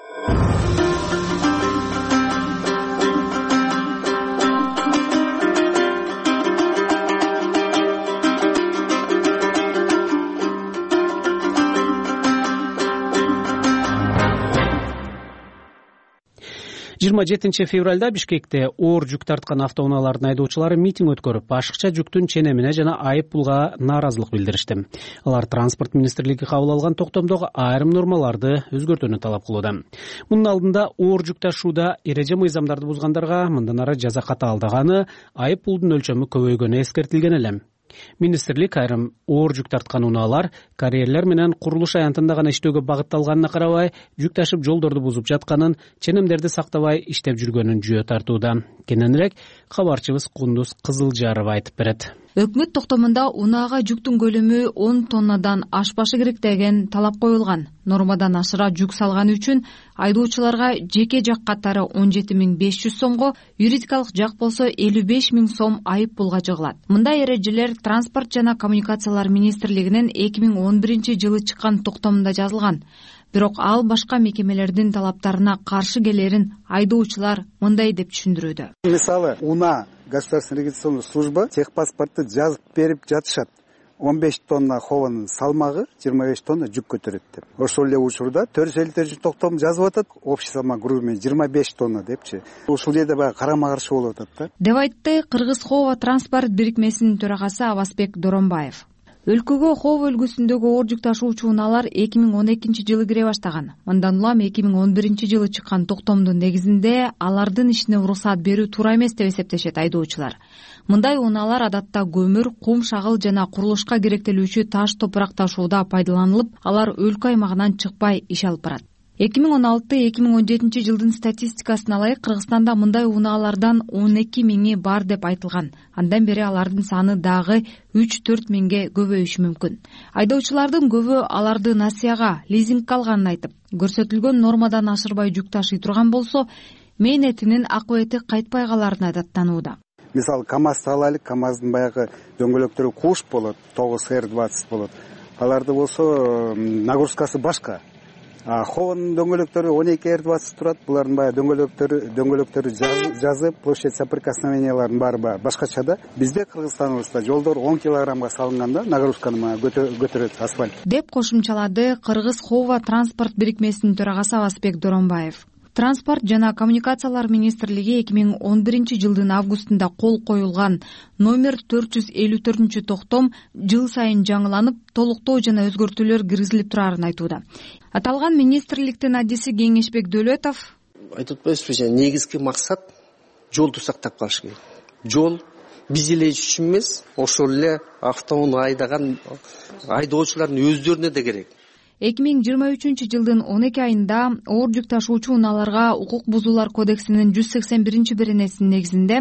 27 февралда Бишкекте оор жүк тарткан автоунаалардын айдоочулары митинг өткөрүп, ашыкча жүктүн ченемине жана айып пулга нааразылык билдиришти. Алар транспорт министрлиги кабыл алган токтомдогу айрым нормаларды өзгөртүүнү талап кылууда. Мунун алдында оор жүк ташууда эреже мыйзамдарды бузгандарга мындан ары жаза катаалдаганы, айып пулдун өлчөмү көбөйгөнү эскертилген эле. Министрлик айрым оор жүк тарткан унаалар карьерлер менен курулуш аянтында гана иштөөгө багытталганына карабай, жүк ташып жолдорду бузуп жатканын, ченемдерди сактабай иштеп жүргөнүн жүйө тартууда. Кененирээк кабарчыбыз Кундуз Кызылжарова айтып берет. Өкмөт токтомунда унаага жүктүн көлөмү 10 тоннадан ашпашы керек деген талап коюлган. Нормадан ашыра жүк салганы үчүн айдоочуларга жеке жак катары 17.500 сомго, юридикалык жак болсо 55.000 сом айып пулга жыгылат. Мындай эрежелер Транспорт жана коммуникациялар министрлигинин 2011 жылы чыккан токтомунда жазылган. Бирок ал башка мекемелердин талаптарына каршы келерин айдоочулар мындай деп түшүндүрүүдө. Мисалы, УНА Государственная регистрационная служба техпаспортты жазып берип жатышат. 15 тонна хованын салмагы 25 тонна жүк көтөрөт деп. Ошол эле учурда төрөсөлтөр токтом жазып атат, общий салмак грузу 25 тонна депчи. Ушул жерде баягы карама каршы болуп атат да. Деп айтты Кыргыз Хова транспорт бирикмесинин төрагасы Абасбек Доронбаев. Өлкөгө Хова өлкөсүндөгү оор жүк ташуучу унаалар 2012 жылы кире баштаган. Мындан улам 2011 жылы чыккан токтомдун негизинде алардын ишине уруксат берүү туура эмес деп эсептешет айдоочулар. Мындай унаалар адатта көмүр, кум, шагыл жана курулушка керектелүүчү таш топурак ташууда пайдаланылып, алар өлкө аймагынан чыкпай иш алып барат. 2016-2017 жылдын статистикасына ылайык Кыргызстанда мындай унаалардан 12 миңи бар деп айтылган. Андан бери алардын саны дагы 3-4 миңге көбөйүшү мүмкүн. Айдоочулардын көбү аларды насыяга, лизингге алганын айтып, көрсөтүлгөн нормадан ашырбай жүк ташый турган болсо, мээнетинин акыбети кайтпай каларына даттанууда. Мисалы, КАМАЗды алайлык, КАМАЗдын баягы дөңгөлөктөрү куш болот, 9R20 болот. аларды болсо нагрузкасы башка. Хованын дөңгөлөктөрү 12R20 турат. Булардын баягы дөңгөлөктөрү жазып, площадь соприкосновенияларын баары башкача да. Бизде Кыргызстаныбызда жолдор 10 килограммга салынганда нагрузканы көтөрөт асфальт. Деп кошумчалады Кыргыз Хова транспорт бирикмесинин төрагасы Абазбек Доронбаев. Транспорт жана коммуникациялар министрлиги 2011 жылдын августунда кол коюлган номер 454 токтом жыл сайын жаңыланып, толуктоо жана өзгөртүүлөр киргизилип турарын айтууда. Аталган министрликтин адиси Кеңешбек Дөөлөтов айтып атпайбызбы, негизги максат жолду сактап калыш керек. Жол биз эле үчүн эмес, ошол эле автоунаа айдаган айдоочулардын өздөрүнө да керек. 2023 жылдын 12 айында оор жүк ташуучу унааларга укук бузуулар кодексинин 181 беренесинин негизинде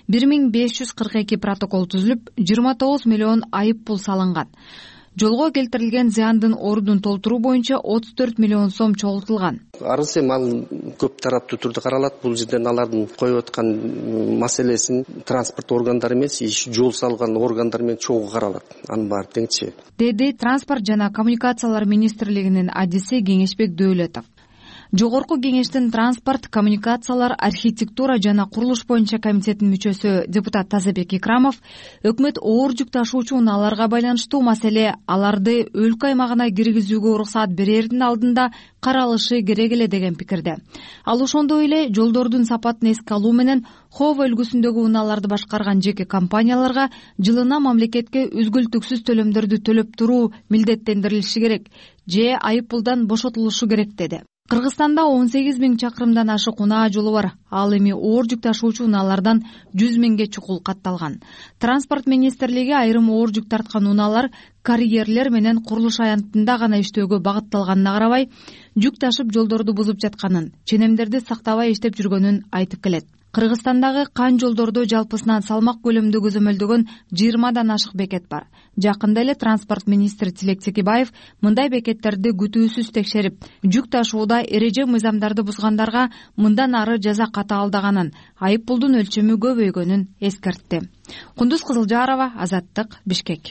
1542 протокол түзүлүп, 29 миллион айып пул салынган. Жолго келтирилген зыяндын ордун толтуруу боюнча 34 миллион сом чогултулган. Арыз эми ал көп тараптуу түрдө каралат. Бул жерден алардын коюп аткан маселесин транспорт органдары эмес, жол салган органдар менен чогуу каралат. Анын баары теңчи. Деди Транспорт жана коммуникациялар министрлигинин адиси Кеңешбек Дөөлөтов. Жогорку кеңештин транспорт, коммуникациялар, архитектура жана курулуш боюнча комитетинин мүчөсү депутат Тазабек Икрамов өкмөт оор жүк ташуучу унааларга байланыштуу маселе аларды өлкө аймагына киргизүүгө уруксаат берердин алдында каралышы керек эле деген пикирде. Ал ошондой эле жолдордун сапатын эске алуу менен Хова өлкөсүндөгү унааларды башкарган жеке компанияларга жылына мамлекетке үзгүлтүксүз төлөмдөрдү төлөп туруу милдеттендирилиши керек же айып пулдан бошотулушу керек деди. Кыргызстанда 18 000 чакырымдан ашык унаа жолу бар. Ал эми оор жүк ташуучу унаалардан 100 000ге чукул катталган. Транспорт министрлиги айрым оор жүк тарткан унаалар карьерлер менен курулуш аянтында гана иштөөгө багытталганына карабай, жүк ташып жолдорду бузуп жатканын, ченемдерди сактабай иштеп жүргөнүн айтып келет. Кыргызстандагы кан жолдордо жалпысынан салмак көлөмдө көзөмөлдөгөн 20дан ашык бекет бар. Жакында эле транспорт министри Тилек Текебаев мындай бекеттерди күтүүсүз текшерип, жүк ташууда эреже мыйзамдарды бузгандарга мындан ары жаза катаалдаганын, айып пулдун өлчөмү көбөйгөнүн эскертти. Кундуз Кызылжарова, Азаттык, Бишкек.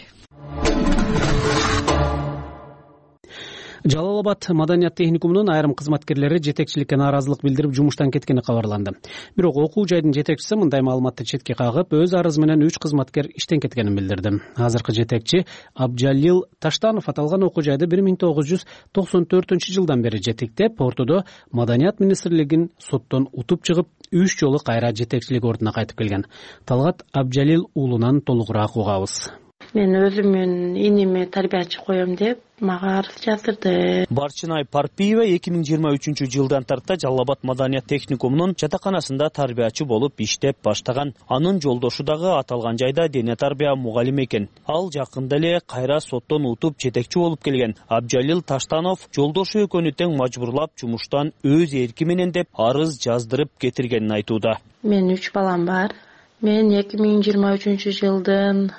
Жалал Абад маданият техникумунун айрым кызматкерлери жетекчиликке нааразылык билдирип жумуштан кеткени кабарланды. Бирок окуу жайдын жетекчиси мындай маалыматты четке кагып, өз арызы менен 3 кызматкер иштен кеткенин билдирди. Азыркы жетекчи Абджалил Таштанов аталган окуу жайды 1994 жылдан бери жетектеп, ортодо маданият министрлигин соттон утуп чыгып, 3 жолу кайра жетекчилик ордуна кайтып келген. Талгат Абджалил уулунан толугураак угабыз. Мен өзүмүн иниме тарбиячы коем деп мага арыз жаздырды. Барчынай Парпиева 2023 жылдан тарта Жалал Абад маданият техникумунун жатаканасында тарбиячы болуп иштеп баштаган. Анын жолдошу дагы аталган жайда дене тарбия мугалими экен. Ал жакында эле кайра соттон утуп жетекчи болуп келген. Абджалил Таштанов жолдошу экөөнү тең мажбурлап жумуштан өз эрки менен деп арыз жаздырып кетиргенин айтууда. Мен 3 балам бар. Мен 2023 жылдын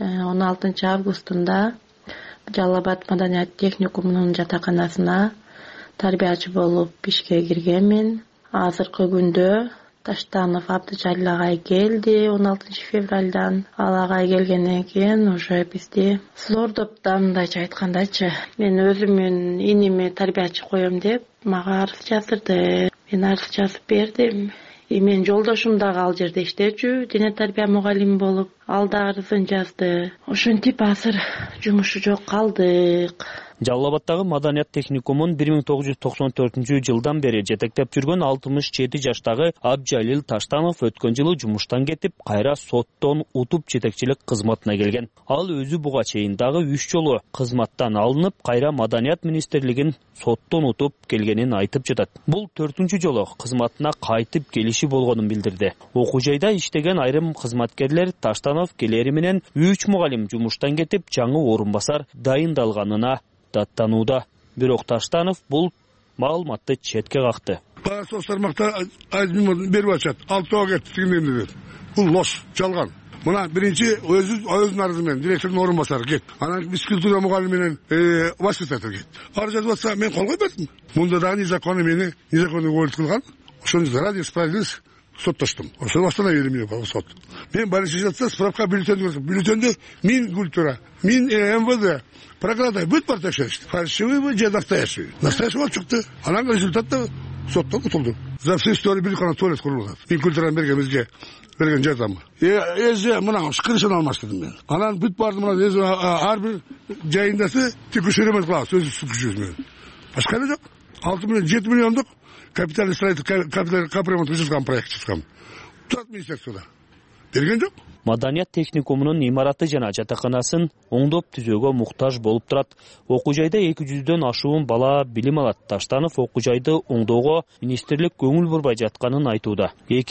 16 августунда Жалал Абад маданият техникумунун жатаканасына тарбиячы болуп ишке киргенмин. Азыркы күндө Таштанов Абдыжалил агай келди 16 февралдан. Ал агай келгенден кийин уже бизди зордоп мындайча айткандачы, мен өзүмүн иниме тарбиячы коем деп мага арыз жаздырды. Мен арыз жазып бердим. Мен жолдошум дагы ал жерде иштечү, дене тарбия мугалими болуп, ал да арызын жазды. Ошентип азыр жумушу жок калдык. Жалал Абадтагы маданият техникумун 1994 жылдан бери жетектеп жүргөн 67 жаштагы Абджалил Таштанов өткөн жылы жумуштан кетип, кайра соттон утуп жетекчилик кызматына келген. Ал өзү буга чейин дагы 3 жолу кызматтан алынып, кайра маданият министрлигин соттон утуп келгенин айтып жатат. Бул 4-чү жолу кызматына кайтып келиши болгонун билдирди. Окуу жайда иштеген айрым кызматкерлер Таштанов келери менен 3 мугалим жумуштан кетип, жаңы орун басар дайындалганына даттанууда. Бирок Таштанов бул маалыматты четке какты. Соц тармакта берип атышат. 6 тоо кетти. Бул лош, жалган. Мына биринчи өзүнүн арызы менен директордун орун басары кет. Анан физкультура мугалими менен воспитатель кет. Арыз жазып атса мен кол койбойдум. Мунда дагы незаконный мени незаконный уволить кылган. Ошону ради справедливости соттоштум. Ошол баштан берилмей калган сот. Мен барышы жатса справка бюллетенде Минкультура, МВД, прокуратура бүт бар текшеришти. Фальшивый же настоящий. Настоящий болуп чыкты. Анан результатта соттон утулду. За всю историю бир гана туалет курулат. Минкультурадан берген бизге берген жардамы. Эже мына крышаны алмаштырдым мен. Анан бүт барды мына ар бир жайындасы текшеремес кылабыз өз күчүбүз. Башка эле жок. 6 миллион 7 миллиондук капитальный капремонт жасалган проект чыккан. Турат министрликте берген жок. Маданият техникумунун имараты жана жатаканасын оңдоп түзөөгө муктаж болуп турат. Окуу жайда 200дөн ашуун бала билим алат. Таштанов окуу жайды оңдоого министрлик көңүл бурбай жатканын айтууда.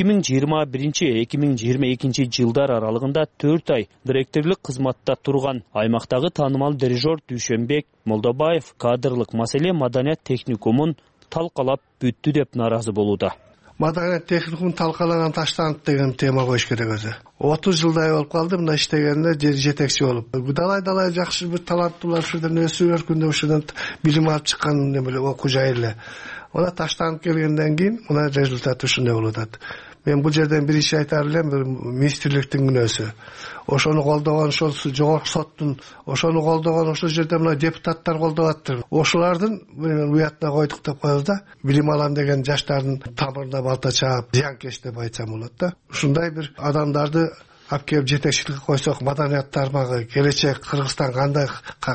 2021-2022 жылдар аралыгында 4 ай директорлук кызматта турган аймактагы таанымал дирижер Дүйшөнбек Молдобаев кадрлык маселе маданият техникумун талкалап бүттү деп наразы болууда. Маданият техникумун талкалаган Таштанов деген тема коюш керек өзү. 30 жылдай болуп калды мына иштегенде жетекчи болуп. Далай жакшы бир таланттуулар ушерден өсүп өркүндөп ушерден билим алып чыккан неме окуу жай эле. Мына Таштанов келгенден кийин мына результат ушундай болуп атат. Мен бул жерден бир иш айтар элем, министрликтин күнөөсү. Ошону колдогон ошол жогорку соттун, ошону колдогон ошол жерде мына депутаттар колдоп аттыр. Ошолордун уятына койдук деп коебуз да. Билим алам деген жаштардын тамырына балта чаап, зыянкеш деп айтсам болот да. Ушундай бир адамдарды алып келип жетекчиликке койсок, маданият тармагы келечек Кыргызстан кандай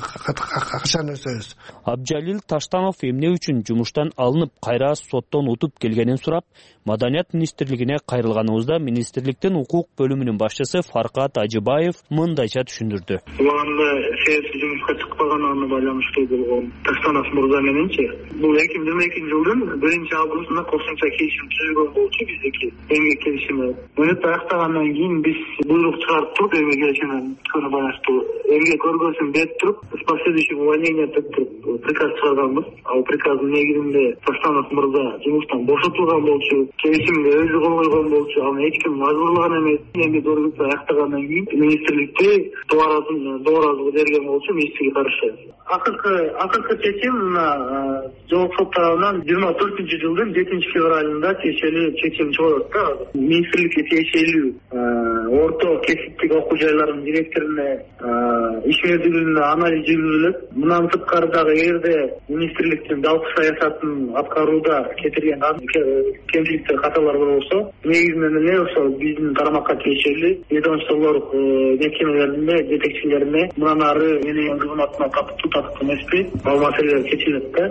качан өсөбүз. Абджалил Таштанов эмне үчүн жумуштан алынып, кайра соттон утуп келгенин сурап, Маданият министрлигине кайрылганыбызда министрликтин укук бөлүмүнүн башчысы Фаркат Ажыбаев мындайча түшүндүрдү. Убагында саясий жумушка чыкпаганына байланыштуу болгон Таштанов мырза мененчи, бул 2022 жылдын 1-августунда кошумча келишим түзүлгөн болчу биздики эмгек келишими. Муну аяктагандан кийин биз буйрук чыгарып туруп эмгек келишимине байланыштуу эмгек көргөзүн берип туруп, с последующим увольнением деп туруп приказ чыгарганбыз. Ал приказдын негизинде Таштанов мырза жумуштан бошотулган болчу. Келишимге өзү кол койгон болчу, аны эч ким мажбурлаган эмес. Эми көргөзүп аяктагандан кийин министрликте дооразуу берген болчу министрлик каршы. Акыркы чечим жогорку сот тарабынан 24-жылдын 7-февралында тиешелүү чечим чыгып атат да. Министрликке тиешелүү орто кесиптик окуу жайлардын директоруна иш мерзимине анализ жүргүзүлөт. Мындан сырткары дагы эгерде министрликтин жалпы саясатын аткарууда кетирген кемчиликтер каталар болсо, негизинен эле ошо биздин тармакка тиешелүү ведомстволор мекемелерине, жетекчилерине мындан ары менин кызматыма татыктуу эмеспи, ал маселелер чечилет да.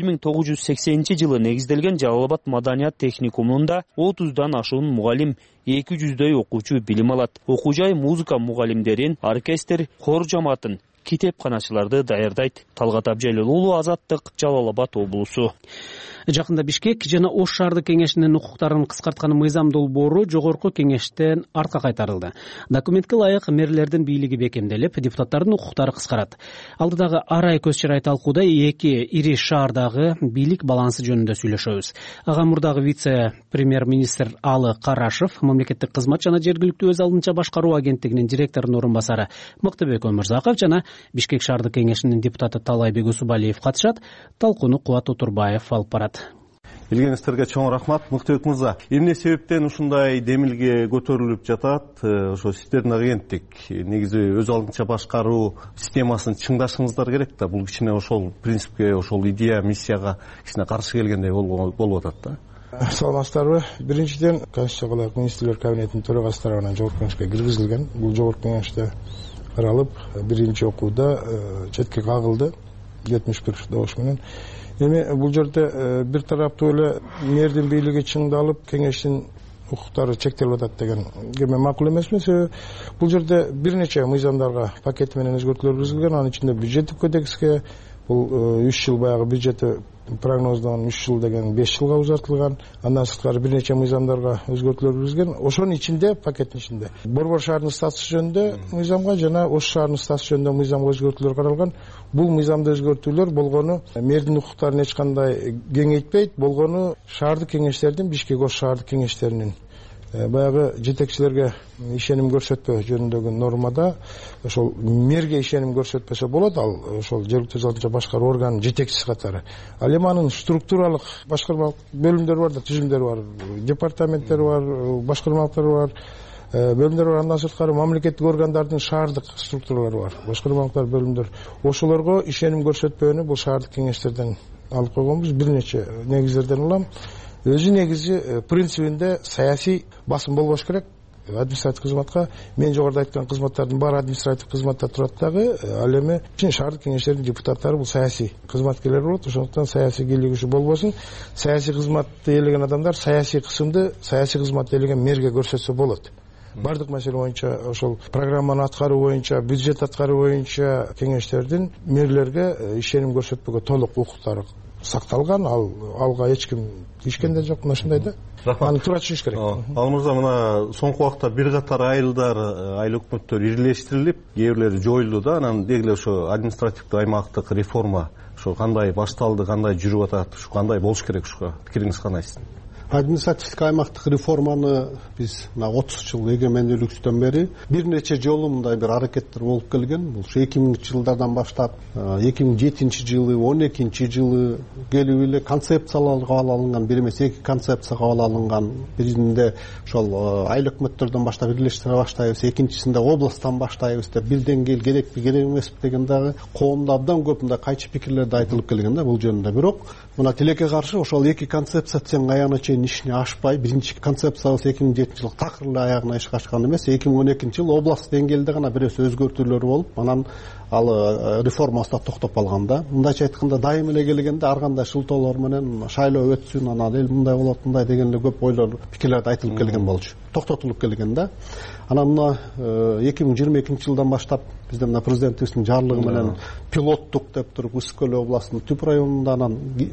1980-жылы негизделген Жалал-Абад маданият техникумунда 30дан ашуун мугалим, 200дөй окуучу билим алат. Окуу жай музыка мугалимдерин, оркестр, хор жамаатын, китепканачыларды даярдайт. Талгат Абжалил уулу, Азаттык, Жалал-Абад облусу. Жакында Бишкек жана Ош шаардык кеңешинин укуктарын кыскарткан мыйзам долбоору жогорку кеңештен артка кайтарылды. Документке ылайык мэрлердин бийлиги бекемделип, депутаттардын укуктары кыскарат. Алдыдагы арай көз чырай талкууда эки ири шаардагы бийлик балансы жөнүндө сүйлөшөбүз. Ага мурдагы вице-премьер-министр Алы Карашев, мамлекеттик кызмат жана жергиликтүү өз алдынча башкаруу агенттигинин директорунун орун басары Мыктыбек Өмүрзаков жана Бишкек шаардык кеңешинин депутаты Талайбек Усубалиев катышат. Талкууну Кубат Утурбаев алып барат. Билгениңиздерге чоң рахмат. Мыктыбек мырза, эмне себептен ушундай демилге көтөрүлүп жатат? Ошо сиздердин агенттик негизи өз алдынча башкаруу системасын чыңдашыңыздар керек да. Бул кичине ошол принципке, ошол идея, миссияга кичине каршы келгендей болуп атат да. Саламатсыздарбы? Биринчиден, Конституциялык министрлер кабинетинин төрагасы тарабынан жогорку кеңешке киргизилген. Бул жогорку кеңеште каралып, биринчи окууда четке кагылды 71 добуш менен. Эми бул жерде бир тараптуу эле мэрдин бийлиги чыңдалып, кеңештин укуктары чектелип атат деген мен макул эмесмин. Себеби бул жерде бир нече мыйзамдарга пакет менен өзгөртүүлөр киргизилген. Анын ичинде бюджеттик кодекске бул 3 жыл баягы бюджети прогноздон 3 жыл деген 5 жылга узартылган. Андан сырткары бир нече мыйзамдарга өзгөртүүлөр киргизилген. Ошонун ичинде пакеттин ичинде Борбор шаарынын статусу жөнүндө мыйзамга жана Ош шаарынын статусу жөнүндө мыйзамга өзгөртүүлөр каралган. Бул мыйзамда өзгөртүүлөр болгону мэрдин укуктарын эч кандай кеңейтпейт, болгону шаардык кеңештердин, Бишкек Ош шаардык кеңештеринин баягы жетекчилерге ишеним көрсөтпөө жөнүндөгү нормада ошол мэрге ишеним көрсөтпөсө болот, ал ошол жергиликтүү өз алдынча башкаруу органынын жетекчиси катары. Ал эми анын структуралык башкармалык бөлүмдөрү бар да, түзүмдөрү бар, департаменттери бар, башкармалыктары бар, бөлүмдөр бар. Андан сырткары мамлекеттик органдардын шаардык структуралары бар, башкармалыктар, бөлүмдөр. Ошолорго ишеним көрсөтпөөнү бул шаардык кеңештерден алып койгонбуз. Бир нече негиздерден улам. Өзү негизи принцибинде саясий басым болбош керек. Административдик кызматка мен жогоруда айткан кызматтардын баары административдик кызматта турат дагы, ал эми шаардык кеңештердин депутаттары бул саясий кызматкерлер болот. Ошондуктан саясий кийлигишүү болбосун. Саясий кызматты ээлеген адамдар саясий кысымды саясий кызматты ээлеген мэрге көрсөтсө болот. Бардык маселе боюнча, ошол программаны аткаруу боюнча, бюджет аткаруу боюнча кеңештердин мэрлерге ишеним көрсөтпөгө толук укуктары сакталган. Алга эч ким тиишкен да жок. Ушундай да. Аны туура түшүнүш керек. Ал мырза, мына соңку убакта бир катар айылдар, айыл өкмөттөр ирилештирилип, кээ бирлери жоюлду да. Анан деги эле ошо административдик аймактык реформа ошо кандай башталды, кандай жүрүп атат, ушу кандай болуш керек, ушуга пикириңиз кандай сиздин? Административдик аймактык реформаны биз 30 жыл эгемендүүлүктөн бери бир нече жолу мындай бир аракеттер болуп келген. Бул 2000-жылдардан баштап 2007-жылы, 12-жылы келип эле концепциялар кабыл алынган, бир эмес 2 концепция кабыл алынган. Биринде ошол айыл өкмөттөрдөн баштап бирлештире баштайбыз, экинчисинде областтан баштайбыз деп, бир деңгээл керекпи, керек эмеспи деген дагы коомдо абдан көп мындай кайчы пикирлерди айтылып келген да бул жөнүндө. Бирок мына тилекке каршы ошол 2 концепция тең аягына чейин ишине ашпай, биринчи концепциябыз 2007-жылы такыр эле аягына ишке ашкан эмес, 2012-жылы област деңгээлде гана бир эсе өзгөртүүлөр болуп, анан ал реформасы токтоп калган да. Мындайча айтканда, дайым эле келгенде ар кандай шылтоолор менен шайлоо өтсүн, анан эл мындай болот, мындай деген эле көп ойлор, пикирлерди айтылып келген болчу. Токтотулуп келген да. Анан мына 2022-жылдан баштап бизде мына президентибиздин жарлыгы менен пилоттук деп туруп Ысык Көл областынын Түп районунда, анан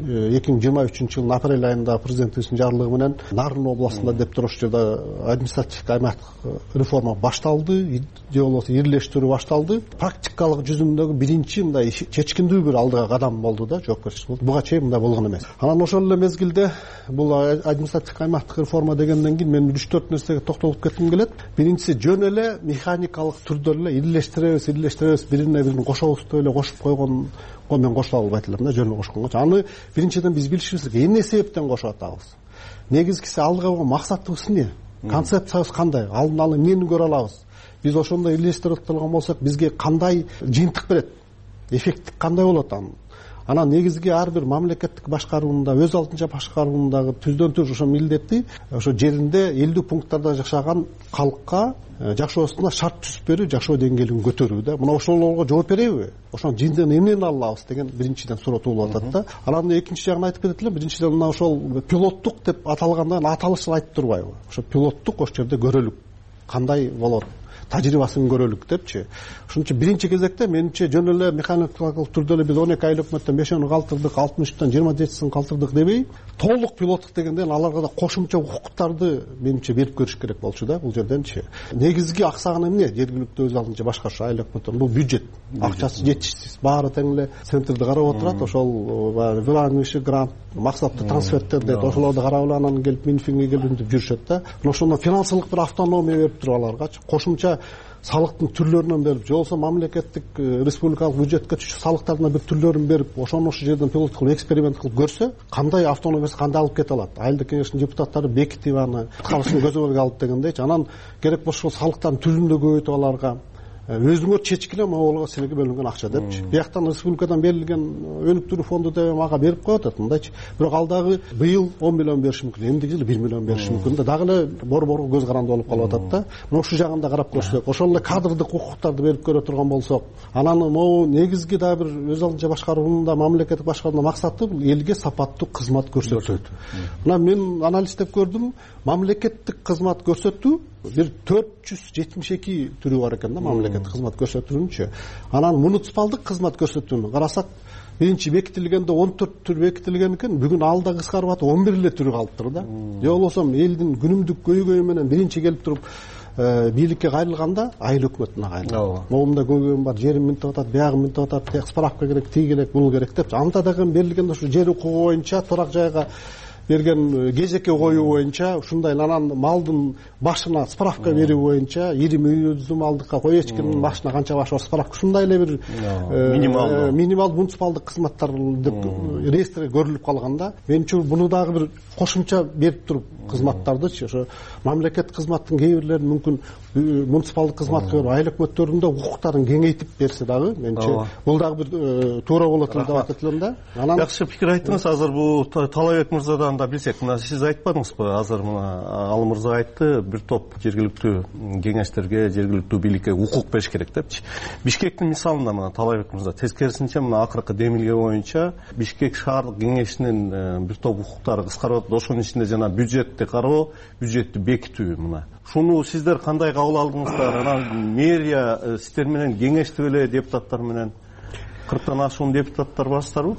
2023-жылдын апрель айында президентибиздин жарлыгы менен Нарын областында деп туруп ошол жерде административдик аймактык реформа башталды, же болбосо ирилештирүү башталды. Практикалык жүзүндөгү биринчи мындай чечкиндүү бир алдыга кадам болду да, жоопкерчилик болду. Буга чейин мындай болгон эмес. Анан ошол эле мезгилде бул административдик аймактык реформа дегенден кийин мен 3-4 нерсеге токтолуп кетким келет. Биринчиси, жөн эле механикалык түрдө эле ирилештиребиз, бирине бирин кошобуз деп эле кошуп койгонго мен кошула албайт элем да, жөн эле кошконго. Аны биринчиден биз билишибиз керек, эмне себептен кошуп атабыз. Негизгиси алдыга койгон максатыбыз эмне? Концепциябыз кандай? Алдын ала эмнени көрө алабыз? Биз ошондой ирилештирип турган болсок, бизге кандай жыйынтык берет? Эффекти кандай болот анын? Анан негизги ар бир мамлекеттик башкаруунда, өз алдынча башкаруундагы түздөн түз ошо милдети ошо жеринде элдүү пункттарда жашаган калкка жашоосуна шарт түзүп берүү, жашоо деңгээлин көтөрүү да. Мына ошолорго жооп береби? Ошонун жыйынтыгын эмнени ала алабыз деген биринчиден суроо туулуп атат да. Анан экинчи жагын айтып кетет элем. Биринчиден мына ошол пилоттук деп аталгандан аталышы айтып турбайбы? Ошо пилоттук ошол жерде көрөлүк. Кандай болот? Тажрыйбасын көрөлүк депчи. Ошон үчүн биринчи кезекте менимче жөн эле механикалык түрдө эле биз 12 айыл өкмөттөн 5-өн калтырдык, 63тан 27-син калтырдык дебей, толук пилоттук дегенде аларга да кошумча укуктарды менимче берип көрүш керек болчу да бул жерденчи. Негизги аксаган эмне? Жергиликтүү өз алдынча башкаруу айыл өкмөттөр бул бюджет. Акчасы жетишсиз, баары тең эле центрди карап отурат. Ошол выращивающий грант, максаттуу трансферттер дейт, ошолорду карап эле анан келип Минфинге келип жүрүшөт да. Ошондон финансылык бир автономия берип туруп аларгачы, кошумча салыктын түрлөрүнөн берип, же болбосо мамлекеттик республикалык бюджетке түшүп салыктардын бир түрлөрүн берип, ошону ошол жерден пилот кылып эксперимент кылып көрсө, кандай автономиясы кандай алып кете алат? Айылдык кеңештин депутаттары бекитип аны калысын көзөмөлгө алып дегендейчи. Анан керек болсо салыктардын түрүн да көбөйтүп аларга, өзүңөр чечкиле могулга силерге бөлүнгөн акча депчи. Бияктан республикадан берилген өнүктүрүү фонду деп мага берип коет атат мындайчы. Бирок ал дагы быйыл 10 миллион бериши мүмкүн, эмдиги жылы 1 миллион бериши мүмкүн да. Дагы эле борборго көз каранды болуп калып атат да. Мына ушул жагында карап көрсөк, ошол эле кадрдык укуктарды берип көрө турган болсок, анан могу негизги дагы бир өз алдынча башкаруунда, мамлекеттик башкаруунда максаты бул элге сапаттуу кызмат көрсөтүү. Мына мен анализдеп көрдүм, мамлекеттик кызмат көрсөтүү бир 472 түрү бар экен да мамлекеттик кызмат көрсөтүүнүнчү. Анан муниципалдык кызмат көрсөтүүнү карасак, биринчи бекитилгенде 14 түр бекитилген экен, бүгүн ал да кыскарып атып 11 эле түрү калыптыр да. Же болбосо элдин күнүмдүк көйгөйү менен биринчи келип туруп бийликке кайрылганда айыл өкмөтүнө кайрылат. Могумда көйгөйүм бар, жерим минтип атат, биягым минтип атат, справка керек, тиги керек, бул керек деп. Анда дагы берилгенде ушу жер укугу боюнча турак жайга берген кезекке коюу боюнча ушундай анан малдын башына справка берүү боюнча 20 малдыкка кой эчкинин башына канча баш бар справка ушундай эле бир минималдуу муниципалдык кызматтар деп реестрге көрүлүп калганда менимче буну дагы бир кошумча берип туруп кызматтардычы ошо мамлекеттик кызматтын кээ бирлерин мүмкүн муниципалдык кызматка берип айыл өкмөттөрдүн да укуктарын кеңейтип берсе дагы менимче бул дагы бир туура болот деп айтат элем да. Жакшы пикир айттыңыз. Азыр бул Талайбек мырзадан да билсек, мына сиз айтпадыңызбы? Азыр мына ал мырза айтты, бир топ жергиликтүү кеңештерге, жергиликтүү бийликке укук бериш керек депчи. Бишкектин мисалында мына Талайбек мырза тескерисинче мына акыркы демилге боюнча Бишкек шаардык кеңешинин бир топ укуктары кыскарып атат. Ошонун ичинде жана бюджетти кароо, бюджетти бекитүү мына. Шуну сиздер кандай кабыл алдыңыздар? Анан мэрия сиздер менен кеңештик эле депутаттар менен 40тан ашуун депутаттар барсыздарбы?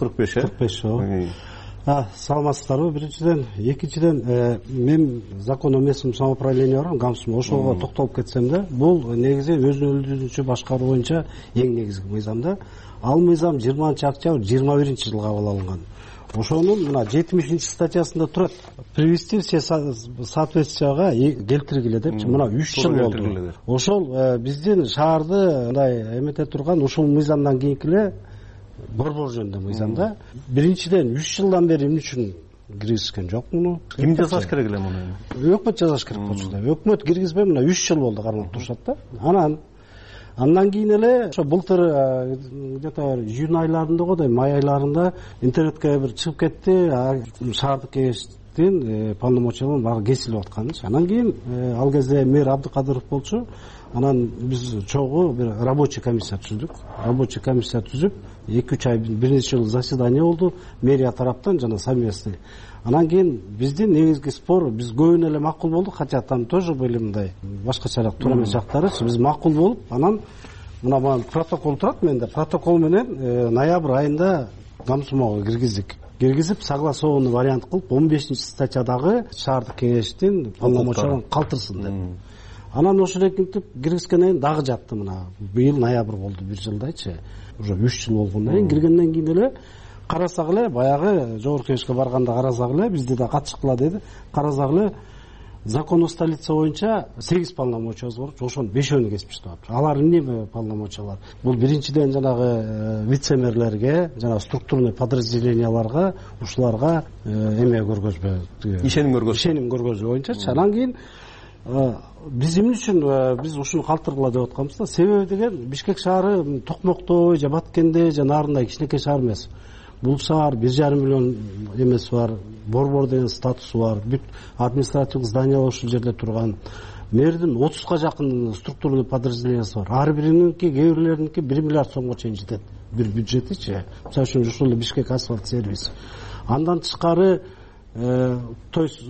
45 саламатсыздарбы? Биринчиден, экинчиден мен закон о местном самоуправлении бар, гамсум ошого токтолуп кетсем да, бул негизи өзүн өзүнчө башкаруу боюнча эң негизги мыйзам да. Ал мыйзам 20-октябрь 21-жылы кабыл алынган. Ошонун мына 70-статьясында турат. Привести все соответствияга келтиргиле депчи. Мына 3 жыл болду. Ошол биздин шаарды мындай эмете турган ушул мыйзамдан кийинки эле борбор жөнүндө мыйзамда. Биринчиден 3 жылдан бери эмне үчүн киргизишкен жок муну? Ким жасаш керек эле муну? Өкмөт жасаш керек болчу да. Өкмөт киргизбей мына 3 жыл болду кармап турушат да. Андан кийин эле ошо былтыр где-то июнь айларында го, май айларында интернетке бир чыгып кетти. Шаардык кеңештин полномочияларын баары кесилип атканы. Анан кийин ал кезде мэр Абдыкадыров болчу. Анан биз чогуу бир рабочий комиссия түздүк. Рабочий комиссия түзүп 2-3 ай бир нече жыл заседание болду мэрия тараптан жана совместный. Анан кийин биздин негизги спор биз көбүнө эле макул болдук, хотя там тоже были мындай башкачараак туура эмес жактары. Биз макул болуп, анан мына протокол турат менде. Протокол менен ноябрь айында Гамсумага киргизип согласованный вариант кылып 15-статьядагы шаардык кеңештин полномочияларын калтырсын деп. Анан ошол экинтип киргизгенден кийин дагы жатты мына. Быйыл ноябрь болду, бир жылдайчы. Уже 3 жыл болгондон кийин киргенден кийин эле карасак эле баягы жогорку кеңешке барганда карасак эле бизди да катышкыла деди. Карасак эле закон о столице боюнча 8 полномочиябыз бар. Ошонун 5-өөнү кесип атат. Алар эмне полномочиялар? Бул биринчиден жанагы вице-мэрлерге, жана структурный подразделенияларга, ушуларга эме көргөзбө, ишеним көргөзүү боюнча. Анан кийин биз эмне үчүн биз ушуну калтыргыла деп атканбыз да. Себеби деген Бишкек шаары Токмоктой же Баткенде же нарындай кичинекей шаар эмес. Бул шаар 1,5 миллион эмеси бар, борбор деген статусу бар, бүт административдик зданиялар ушул жерде турган. Мэрдин 30га жакын структурный подразделениясы бар. Ар бирининки, кээ бирлериники 1 миллиард сомго чейин жетет. Бир бюджетичи. Мисалы үчүн ушул Бишкек асфальт сервис. Андан тышкары то есть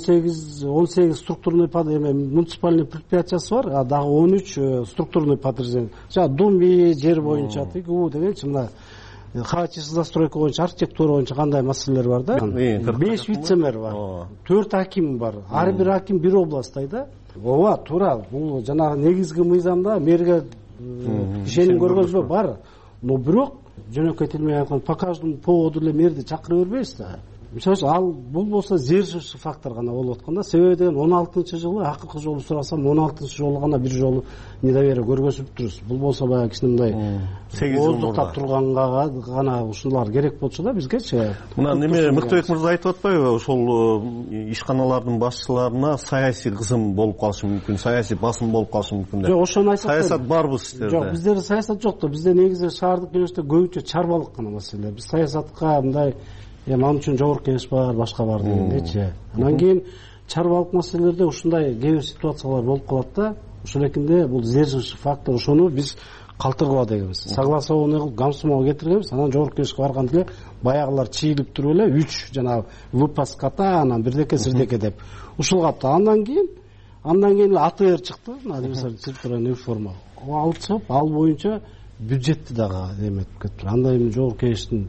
18 структурный муниципальный предприятиясы бар, а дагы 13 структурный подразделение. Думи жер боюнча тигүү дегенчи мына хаотичный застройка боюнча, архитектура боюнча кандай маселелер бар да. 5 вице-мэр бар, 4 аким бар. Ар бир аким бир областтай да. Ооба, туура. Бул жанагы негизги мыйзамда мэрге ишеним көргөзбө бар. Но бирок жөнөкөй тил менен айтканда по каждому поводу эле мэрди чакыра бербейбиз да. Мисалы ал бул болсо сдерживающий фактор гана болуп атканда. Себеби деген 16-жылы акыркы жолу сурасам 16-жолу гана бир жолу недоверие көргөзүп турбуз. Бул болсо баягы кичинемдей ооздуктап турганга гана ушулар керек болчу да бизгечи. Мына неме Мыктыбек мырза айтып атпайбы? Ошол ишканалардын башчыларына саясий кызым болуп калышы мүмкүн, саясий басым болуп калышы мүмкүн деп. Жок, ошону айтсак. Саясат барбы сиздерде? Жок, биздерде саясат жок да. Бизде негизи шаардык кеңеште көбүнчө чарбалык гана маселе. Биз саясатка мындай ал үчүн жогорку кеңеш бар, башка бар дегендечи. Анан кийин чарбалык маселелерде ушундай кээ бир ситуациялар болуп калат да. Ошол экинде бул сдерживающий фактор, ошону биз калтыргыла дегенбиз. Согласованный кылып Гамсумага кетиргенбиз. Анан жогорку кеңешке барганда эле баягылар чийилип туруп эле 3 жана выпас кота, анан бирдеке сирдеке деп ушул капты. Андан кийин АТР чыкты, административный реформа. Ал чыгып, ал боюнча бюджетти дагы эметип кетти. Андай жогорку кеңештин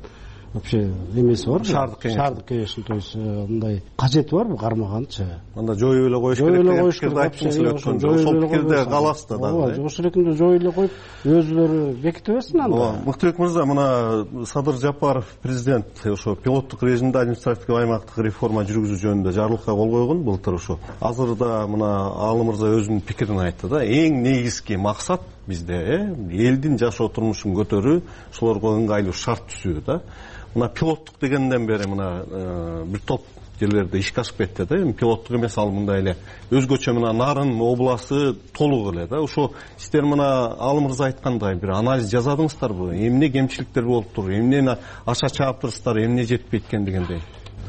вообще эмеси бар шаардык кеңештин то есть мындай кажети барбы кармаганчы анда жоюп эле коюш керек деген пикирди айттыңыз эле ошол пикирде каласыз да дагы ошол эркинде жоюп эле коюп өзүлөрү беките берсин анда. Мыктыбек мырза, мына Садыр Жапаров президент ошо пилоттук режимде административдик аймактык реформа жүргүзүү жөнүндө жарлыкка кол койгон былтыр. Ошо азыр да мына Аалы мырза өзүнүн пикирин айтты да. Эң негизги максат бизде элдин жашоо турмушун көтөрүү, ошолорго ыңгайлуу шарт түзүү да. Мына пилоттук дегенден бери мына бир топ жерлерде ишке ашып кетти да. Эми пилоттук эмес, ал мындай эле өзгөчө мына Нарын областы толук эле да. Ошо сиздер мына Аалы мырза айткандай бир анализ жасадыңыздарбы? Эмне кемчиликтер болуп тур? Эмнени аша чаптырсыздар? Эмне жетпейт экен дегендей.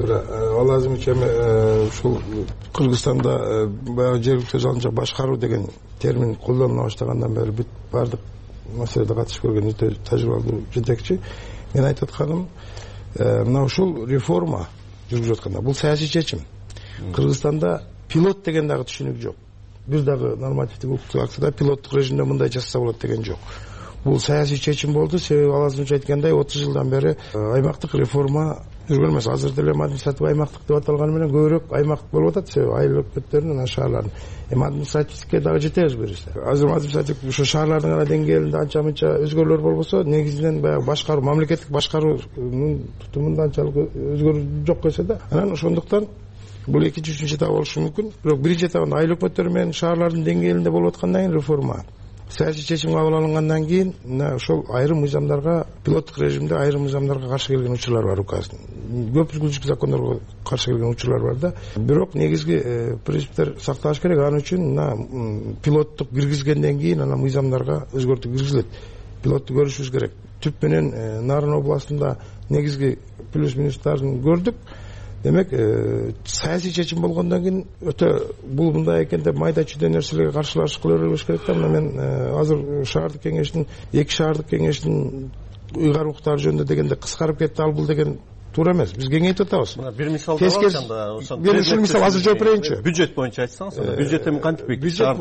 Ал Азимович, эми ушул Кыргызстанда баягы жергиликтүү өз алдынча башкаруу деген термин колдонула баштагандан бери бүт баардык маселеде катышып көргөн өтө тажрыйбалуу жетекчи. Мен айтып атканым, мына ушул реформа жүргүзүп атканда бул саясий чечим. Кыргызстанда пилот деген дагы түшүнүк жок. Бир дагы нормативдик укуктук актыда пилоттук режимде мындай жасаса болот деген жок. Бул саясий чечим болду. Себеби Ал Азимович айткандай 30 жылдан бери аймактык реформа жүргөн эмес. Азыр деле административ аймактык деп аталганы менен көбүрөөк аймак болуп атат. Себеби айыл өкмөттөрүнүн шаарлардын. Эми административдикке дагы жетебиз беришсе. Азыр административ ошо шаарлардын гана деңгээлинде анча мынча өзгөрүүлөр болбосо, негизинен баягы башкаруу, мамлекеттик башкаруунун тутумунда анчалык өзгөрүү жок эсе да. Анан ошондуктан бул экинчи, үчүнчү этап болушу мүмкүн. Бирок биринчи этабында айыл өкмөттөрү менен шаарлардын деңгээлинде болуп аткандан кийин реформа саясий чечим кабыл алынгандан кийин ошол айрым мыйзамдарга, пилоттук режимде айрым мыйзамдарга каршы келген учурлар бар. Көп өзгөчө закондорго каршы келген учурлар бар да. Бирок негизги принциптер сакталыш керек. Ал үчүн мына пилоттук киргизгенден кийин анан мыйзамдарга өзгөртүү киргизилет. Пилотту көрүшүбүз керек. Түп менен Нарын областында негизги плюс минустарын көрдүк. Демек, саясий чечим болгондон кийин өтө бул мындай экен деп майда чүйдө нерселерге каршылаш кыла бербеш керек да. Мен азыр шаардык кеңештин, эки шаардык кеңештин ыйгар укуктары жөнүндө дегенде кыскарып кетти, ал бул деген туура эмес. Биз кеңейтип атабыз. Мына бир мисал алганда, мен ушул мисал азыр жооп берейинчи. Бюджет боюнча айтсаңыз, бюджет эми кантип бюджет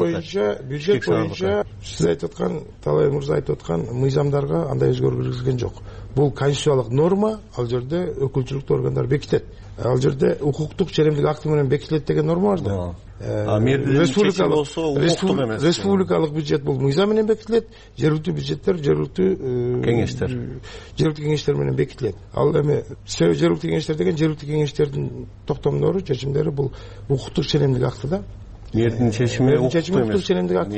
боюнча сиз айтып аткан, Талай мырза айтып аткан мыйзамдарга андай өзгөрүү киргизилген жок. Бул конституциялык норма, ал жерде өкүлчүлүктүү органдар бекитет. Ал жерде укуктук черемдик акты менен бекитилет деген норма бар да. Республикалык бюджет бул мыйзам менен бекитилет, жергиликтүү бюджеттер жергиликтүү кеңештер менен бекитилет. Ал эми жергиликтүү кеңештер деген жергиликтүү кеңештердин токтомдору, чечимдери бул укуктук черемдик акты да. Мэрдин чечими укуктук черемдик акт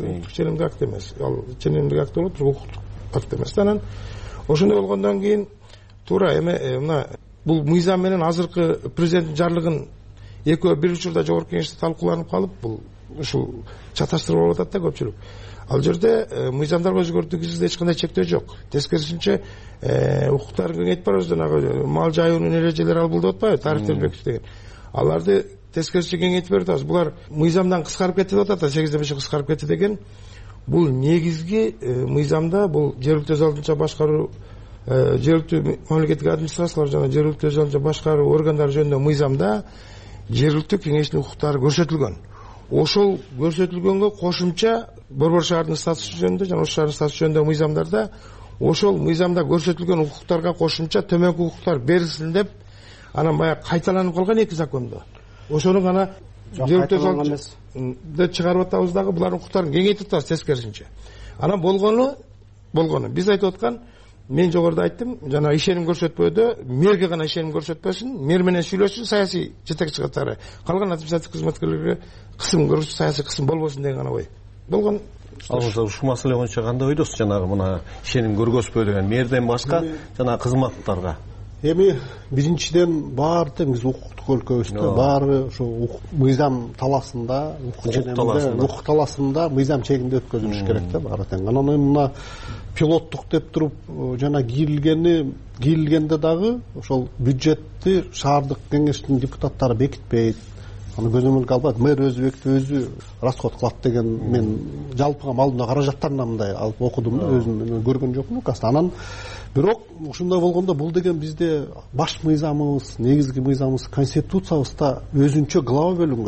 эмес. Ал черемдик акт болот, укуктук акт эмес. Анан ошондой болгондон кийин туура эми мына бул мыйзам менен азыркы президенттин жарлыгын экөө бир учурда жогорку кеңеште талкууланып калып, бул ушул чаташтырып алып атат да көпчүлүк. Ал жерде мыйзамдарга өзгөртүү киргизүүгө эч кандай чектөө жок. Тескерисинче укуктарын кеңейтип барабыз, жанагы мал жайуунун эрежелери ал бул деп атпайбы, тарифтер бекитүү деген. Аларды тескерисинче кеңейтип берип атабыз. Булар мыйзамдан кыскарып кетти деп атат, 8-ден 5 кыскарып кетти деген. Бул негизги мыйзамда бул жергиликтүү өз алдынча башкаруу, жергиликтүү мамлекеттик администрациялар жана жергиликтүү өз алдынча башкаруу органдары жөнүндө мыйзамда жергиликтүү кеңештин укуктары көрсөтүлгөн. Ошол көрсөтүлгөнгө кошумча Борбор шаардын статусу жөнүндө жана Ош шаарынын статусу жөнүндө мыйзамдарда ошол мыйзамда көрсөтүлгөн укуктарга кошумча төмөнкү укуктар берилсин деп анан баягы кайталанып калган эки закондо. Ошону гана жергиликтүү өз алдынча деп чыгарып атабыз дагы, булардын укуктарын кеңейтип атабыз тескерисинче. Анан болгону биз айтып аткан, мен жогоруда айттым, жана ишеним көрсөтпөдө мэрге гана ишеним көрсөтпөсүн, мэр менен сүйлөшсүн саясий жетекчи катары. Калган административдик кызматкерлерге кысым көрсөтүп, саясий кысым болбосун деген гана ой. Болгон. Ал ушул маселе боюнча кандай ойдосуз? Жанагы мына ишеним көргөзбөй деген мэрден башка жана кызматтарга. Эми биринчиден баары тең биз укуктук өлкөбүздө баары ошо мыйзам талаасында, укук талаасында мыйзам чегинде өткөзүлүш керек да баары тең. Анан мына пилоттук деп туруп жана кийилгенде дагы ошол бюджетти шаардык кеңештин депутаттары бекитпейт. Аны көзөмөлгө албайт. Мэр өзү бекитип, өзү расход кылат деген мен жалпыга малдын каражаттарына мындай алып окудум да, өзүм көргөн жокмун укаста. Анан бирок ушундай болгондо бул деген бизде баш мыйзамыбыз, негизги мыйзамыбыз, конституциябызда өзүнчө глава бөлүнгөн.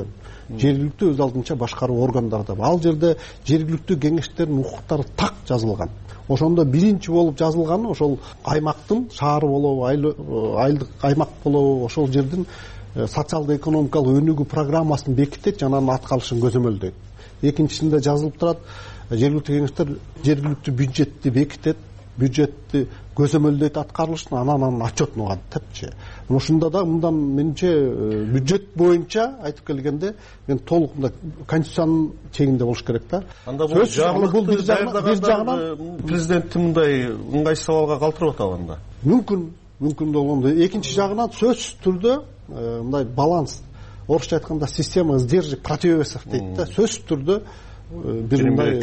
жергиликтүү өз алдынча башкаруу органдары да бар. Ал жерде жергиликтүү кеңештердин укуктары так жазылган. Ошондо биринчи болуп жазылганы ошол аймактын, шаар болобу, айылдык аймак болобу, ошол жердин социалдык экономикалык өнүгүү программасын бекитет жана анын атка алышын көзөмөлдөйт. Экинчисинде жазылып турат, жергиликтүү кеңештер жергиликтүү бюджетти бекитет, бюджетти көзөмөлдөйт аткарылышын, анан отчетун угат депчи. Ушунда да мындан менимче бюджет боюнча айтып келгенде мен толук мындай конституциянын чегинде болуш керек да. Анда бул бир жагынан президенттин мындай ыңгайсыз сабалга калтырып атабы анда? Мүмкүн болгондо. Экинчи жагынан сөзсүз түрдө мындай баланс, орусча айтканда система сдержек противовесов дейт да. Сөзсүз түрдө бир мындай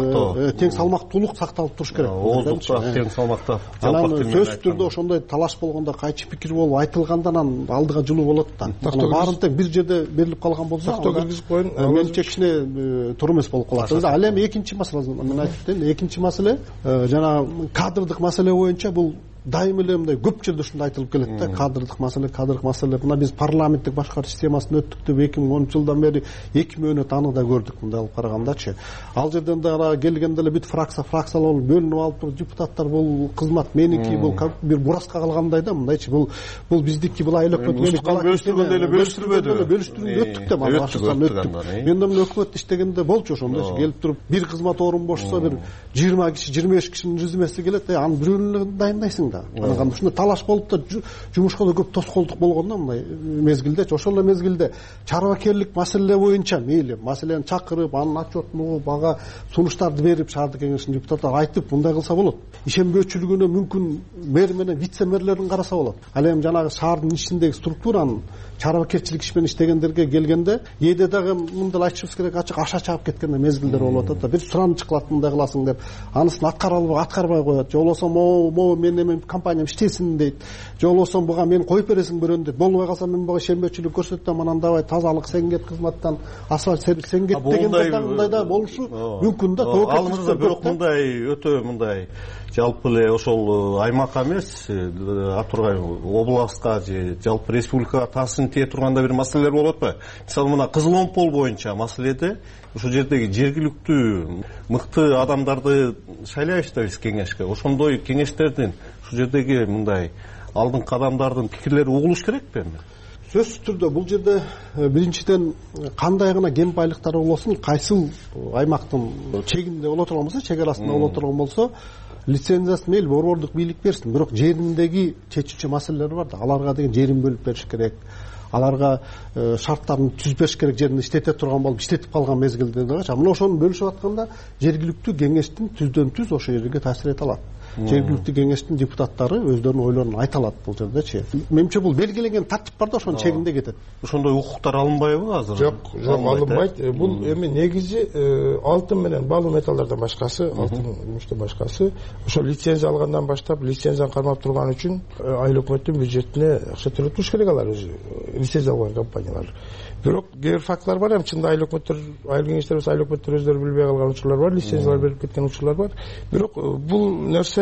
тең салмактуулук сакталып туруш керек. Ооздукта тең салмакта. Анан сөзсүз түрдө ошондой талаш болгондо, кайчы пикир болуп айтылганда анан алдыга жылуу болот да. Баарын тең бир жерде берилип калган болсо, тактоо киргизип коюн. Менимче кичине туура эмес болуп калат. Ал эми экинчи маселе, мен айтып кетейин, экинчи маселе жана кадрдык маселе боюнча бул дайым эле мындай көп жерде ушундай айтылып келет да. Кадрдык маселе. Мына биз парламенттик башкаруу системасын өттүк деп 2010 жылдан бери 2 мөөнөт аны да көрдүк мындай алып карагандачы. Ал жерден да келгенде эле бүт фракциялар болуп бөлүнүп алып, депутаттар бул кызмат меники, бул бир бураска калгандай да, мындайчы бул биздики, бул айыл өкмөт меники. Бөлүштүргөндө эле бөлүштүрбөдү. Бөлүштүрүп өттүк да, өттүк. Мен да мына өкмөт иштегенде болчу ошондой келип туруп бир кызмат орун бошсо бир 20 киши, 25 кишинин резюмеси келет, анын бирөөнү эле дайындайсың. Анан ушундай талаш болуп да жумушка да көп тоскоолдук болгон да мындай мезгилдечи. Ошол эле мезгилде чарбакерлик маселе боюнча мейли маселени чакырып, анын отчетун угуп, ага сунуштарды берип, шаардык кеңештин депутаттары айтып мындай кылса болот. Ишенбөөчүлүгүнө мүмкүн мэр менен вице мэрлерин караса болот. Ал эми жанагы шаардын ичиндеги структуранын чарбакерчилик иш менен иштегендерге келгенде эде дагы мындай айтышыбыз керек, ачык аша чаап кеткен мезгилдер болуп атат да. Бир сураныч кылат, мындай кыласың деп, анысын аткарбай коет. Же болбосо могу мен эми компаниям иштесин дейт. Же болбосо буга мен коюп бересиң бирөөнү дейт. Болбой калса мен буга ишенбөөчүлүк көрсөтөм, анан давай тазалык сен кет кызматтан, асфальт сервис сен кет дегенде мындай да болушу мүмкүн да. Ал бирок мындай өтө мындай жалпы эле ошол аймакка эмес, атургай областка же жалпы республикага таасирин тие турганда бир маселелер болот атпайбы? Мисалы мына Кызыл Омпол боюнча маселеде ошол жердеги жергиликтүү мыкты адамдарды шайлайбыз да биз кеңешке. Ошондой кеңештердин ушул жердеги мындай алдыңкы адамдардын пикирлери угулуш керекпи эми? Сөзсүз түрдө бул жерде биринчиден кандай гана кен байлыктар болсун, кайсыл аймактын чегинде боло турган болсо, чек арасында боло турган болсо, лицензиясын мейли борбордук бийлик берсин. Бирок жериндеги чечүүчү маселелер бар да. Аларга деген жерин бөлүп бериш керек. Аларга шарттарын түзүп бериш керек, жерин иштете турган болуп, иштетип калган мезгилде да. Мына ошону бөлүшүп атканда жергиликтүү кеңештин түздөн түз ошол жерге таасир эте алат. Жергиликтүү кеңештин депутаттары өздөрүнүн ойлорун айта алат бул жердечи. Менимче бул белгиленген тартип бар да, ошонун чегинде кетет. Ошондой укуктар алынбайбы азыр? Жок, алынбайт. Бул эми негизи алтын менен баалуу металлдардан башкасы, алтын күмүштөн башкасы ошол лицензия алгандан баштап, лицензияны кармап турган үчүн айыл өкмөттүн бюджетине акча төлөп туруш керек алар өзү, лицензия алган компаниялар. Бирок кээ бир фактылар бар, эми чында айыл өкмөттөр, айыл кеңештер болсо айыл өкмөттөр өздөрү билбей калган учурлар бар, лицензиялар берип кеткен учурлар бар. Бирок бул нерсе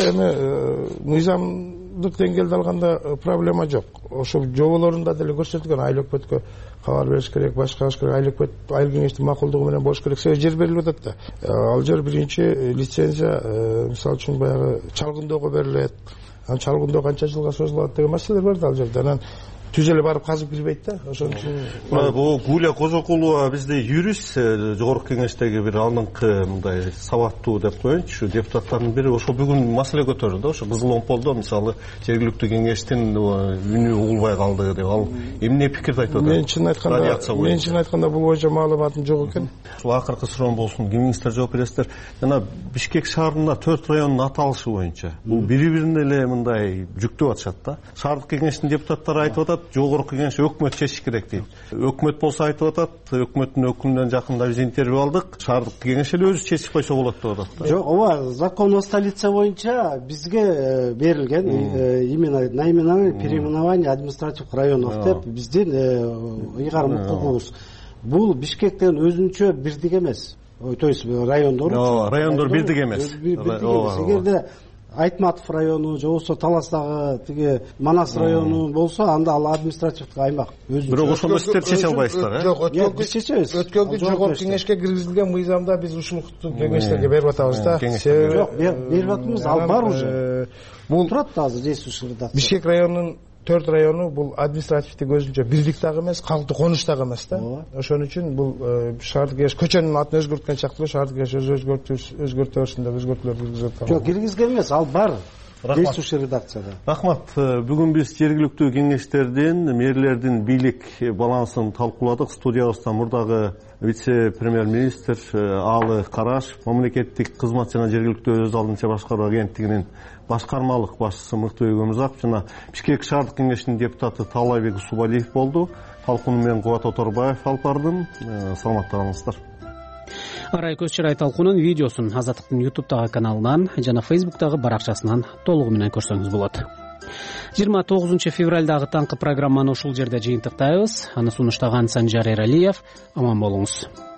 эми мыйзамдык деңгээлде алганда проблема жок. Ошо жоболорунда деле көрсөтүлгөн, айыл өкмөткө кабар бериш керек, башка кылыш керек, айыл өкмөт, айыл кеңештин макулдугу менен болуш керек. Себеби жер берилип атат да. Ал жер биринчи лицензия мисалы үчүн баягы чалгындоого берилет. Анан чалгындоо канча жылга созулат деген маселелер бар да ал жерде. Анан түз эле барып казып кирбейт да. Ошон үчүн бул Гуля Кожокулова бизде юрист, жогорку кеңештеги бир алдыңкы мындай сабаттуу деп коеюнчу, депутаттардын бири ошо бүгүн маселе көтөрдү да. Ошо Кызыл Омполдо мисалы жергиликтүү кеңештин үнү угулбай калды деп, ал эмне пикирди айтып атат? Мен чын айтканда бул боюнча маалыматым жок экен. Ушул акыркы суроом болсун, кимиңиздер жооп бересиздер. Жана Бишкек шаарында 4 райондун аталышы боюнча бул бири-бирине эле мындай жүктөп атышат да. Шаардык кеңештин депутаттары айтып атат, жогорку кеңеш өкмөт чечиш керек дейт. Өкмөт болсо айтып атат, өкмөттүн өкүлүнөн жакында биз интервью алдык, шаардык кеңеш эле өзү чечип койсо болот деп атат. Жок, ооба, закон о столице боюнча бизге берилген именно наименование переименование административных районов деп биздин ыйгарым укугубуз. Бул Бишкектен өзүнчө бирдик эмес. То есть райондор бирдик эмес. Эгерде Айтматов району же болбосо Таластагы тиги Манас району болсо, анда ал административдик аймак. Бирок ошондо сиздер чече албайсыздар, Жок, өткөнкү жогорку кеңешке киргизилген мыйзамда биз ушулукту кеңештерге берип атабыз да. Жок, берип атабыз, ал бар уже. Бул турат да азыр действующий редакция. Бишкек районунун 4 району бул административдик өзүнчө бирдик дагы эмес, калктуу конуш дагы эмес да. Ошон үчүн бул шаардык кеңеш көчөнүн атын өзгөрткөн сыяктуу шаардык кеңеш өзгөртө берсин деп өзгөртүүлөр киргизип атабыз. Жок, киргизген эмес, ал бар. Действующий редакцияда. Рахмат. Бүгүн биз жергиликтүү кеңештердин, мэрлердин бийлик балансын талкууладык. Студиябызда мурдагы вице-премьер-министр Аалы Караш, мамлекеттик кызмат жана жергиликтүү өз алдынча башкаруу агенттигинин башкармалык башчысы Мыктыбек Өмүрзаков жана Бишкек шаардык кеңешинин депутаты Таалайбек Усубалиев болду. Талкууну мен Кубат Оторбаев алып бардым. Саламатта калыңыздар. Арай көз чырай талкуунун видеосун Азаттыктын YouTube'дагы каналынан жана Facebook'дагы баракчасынан толугу менен көрсөңүз болот. 29 февралдагы таңкы программаны ушул жерде жыйынтыктайбыз. Аны сунуштаган Санжар Эралиев. Аман болуңуз.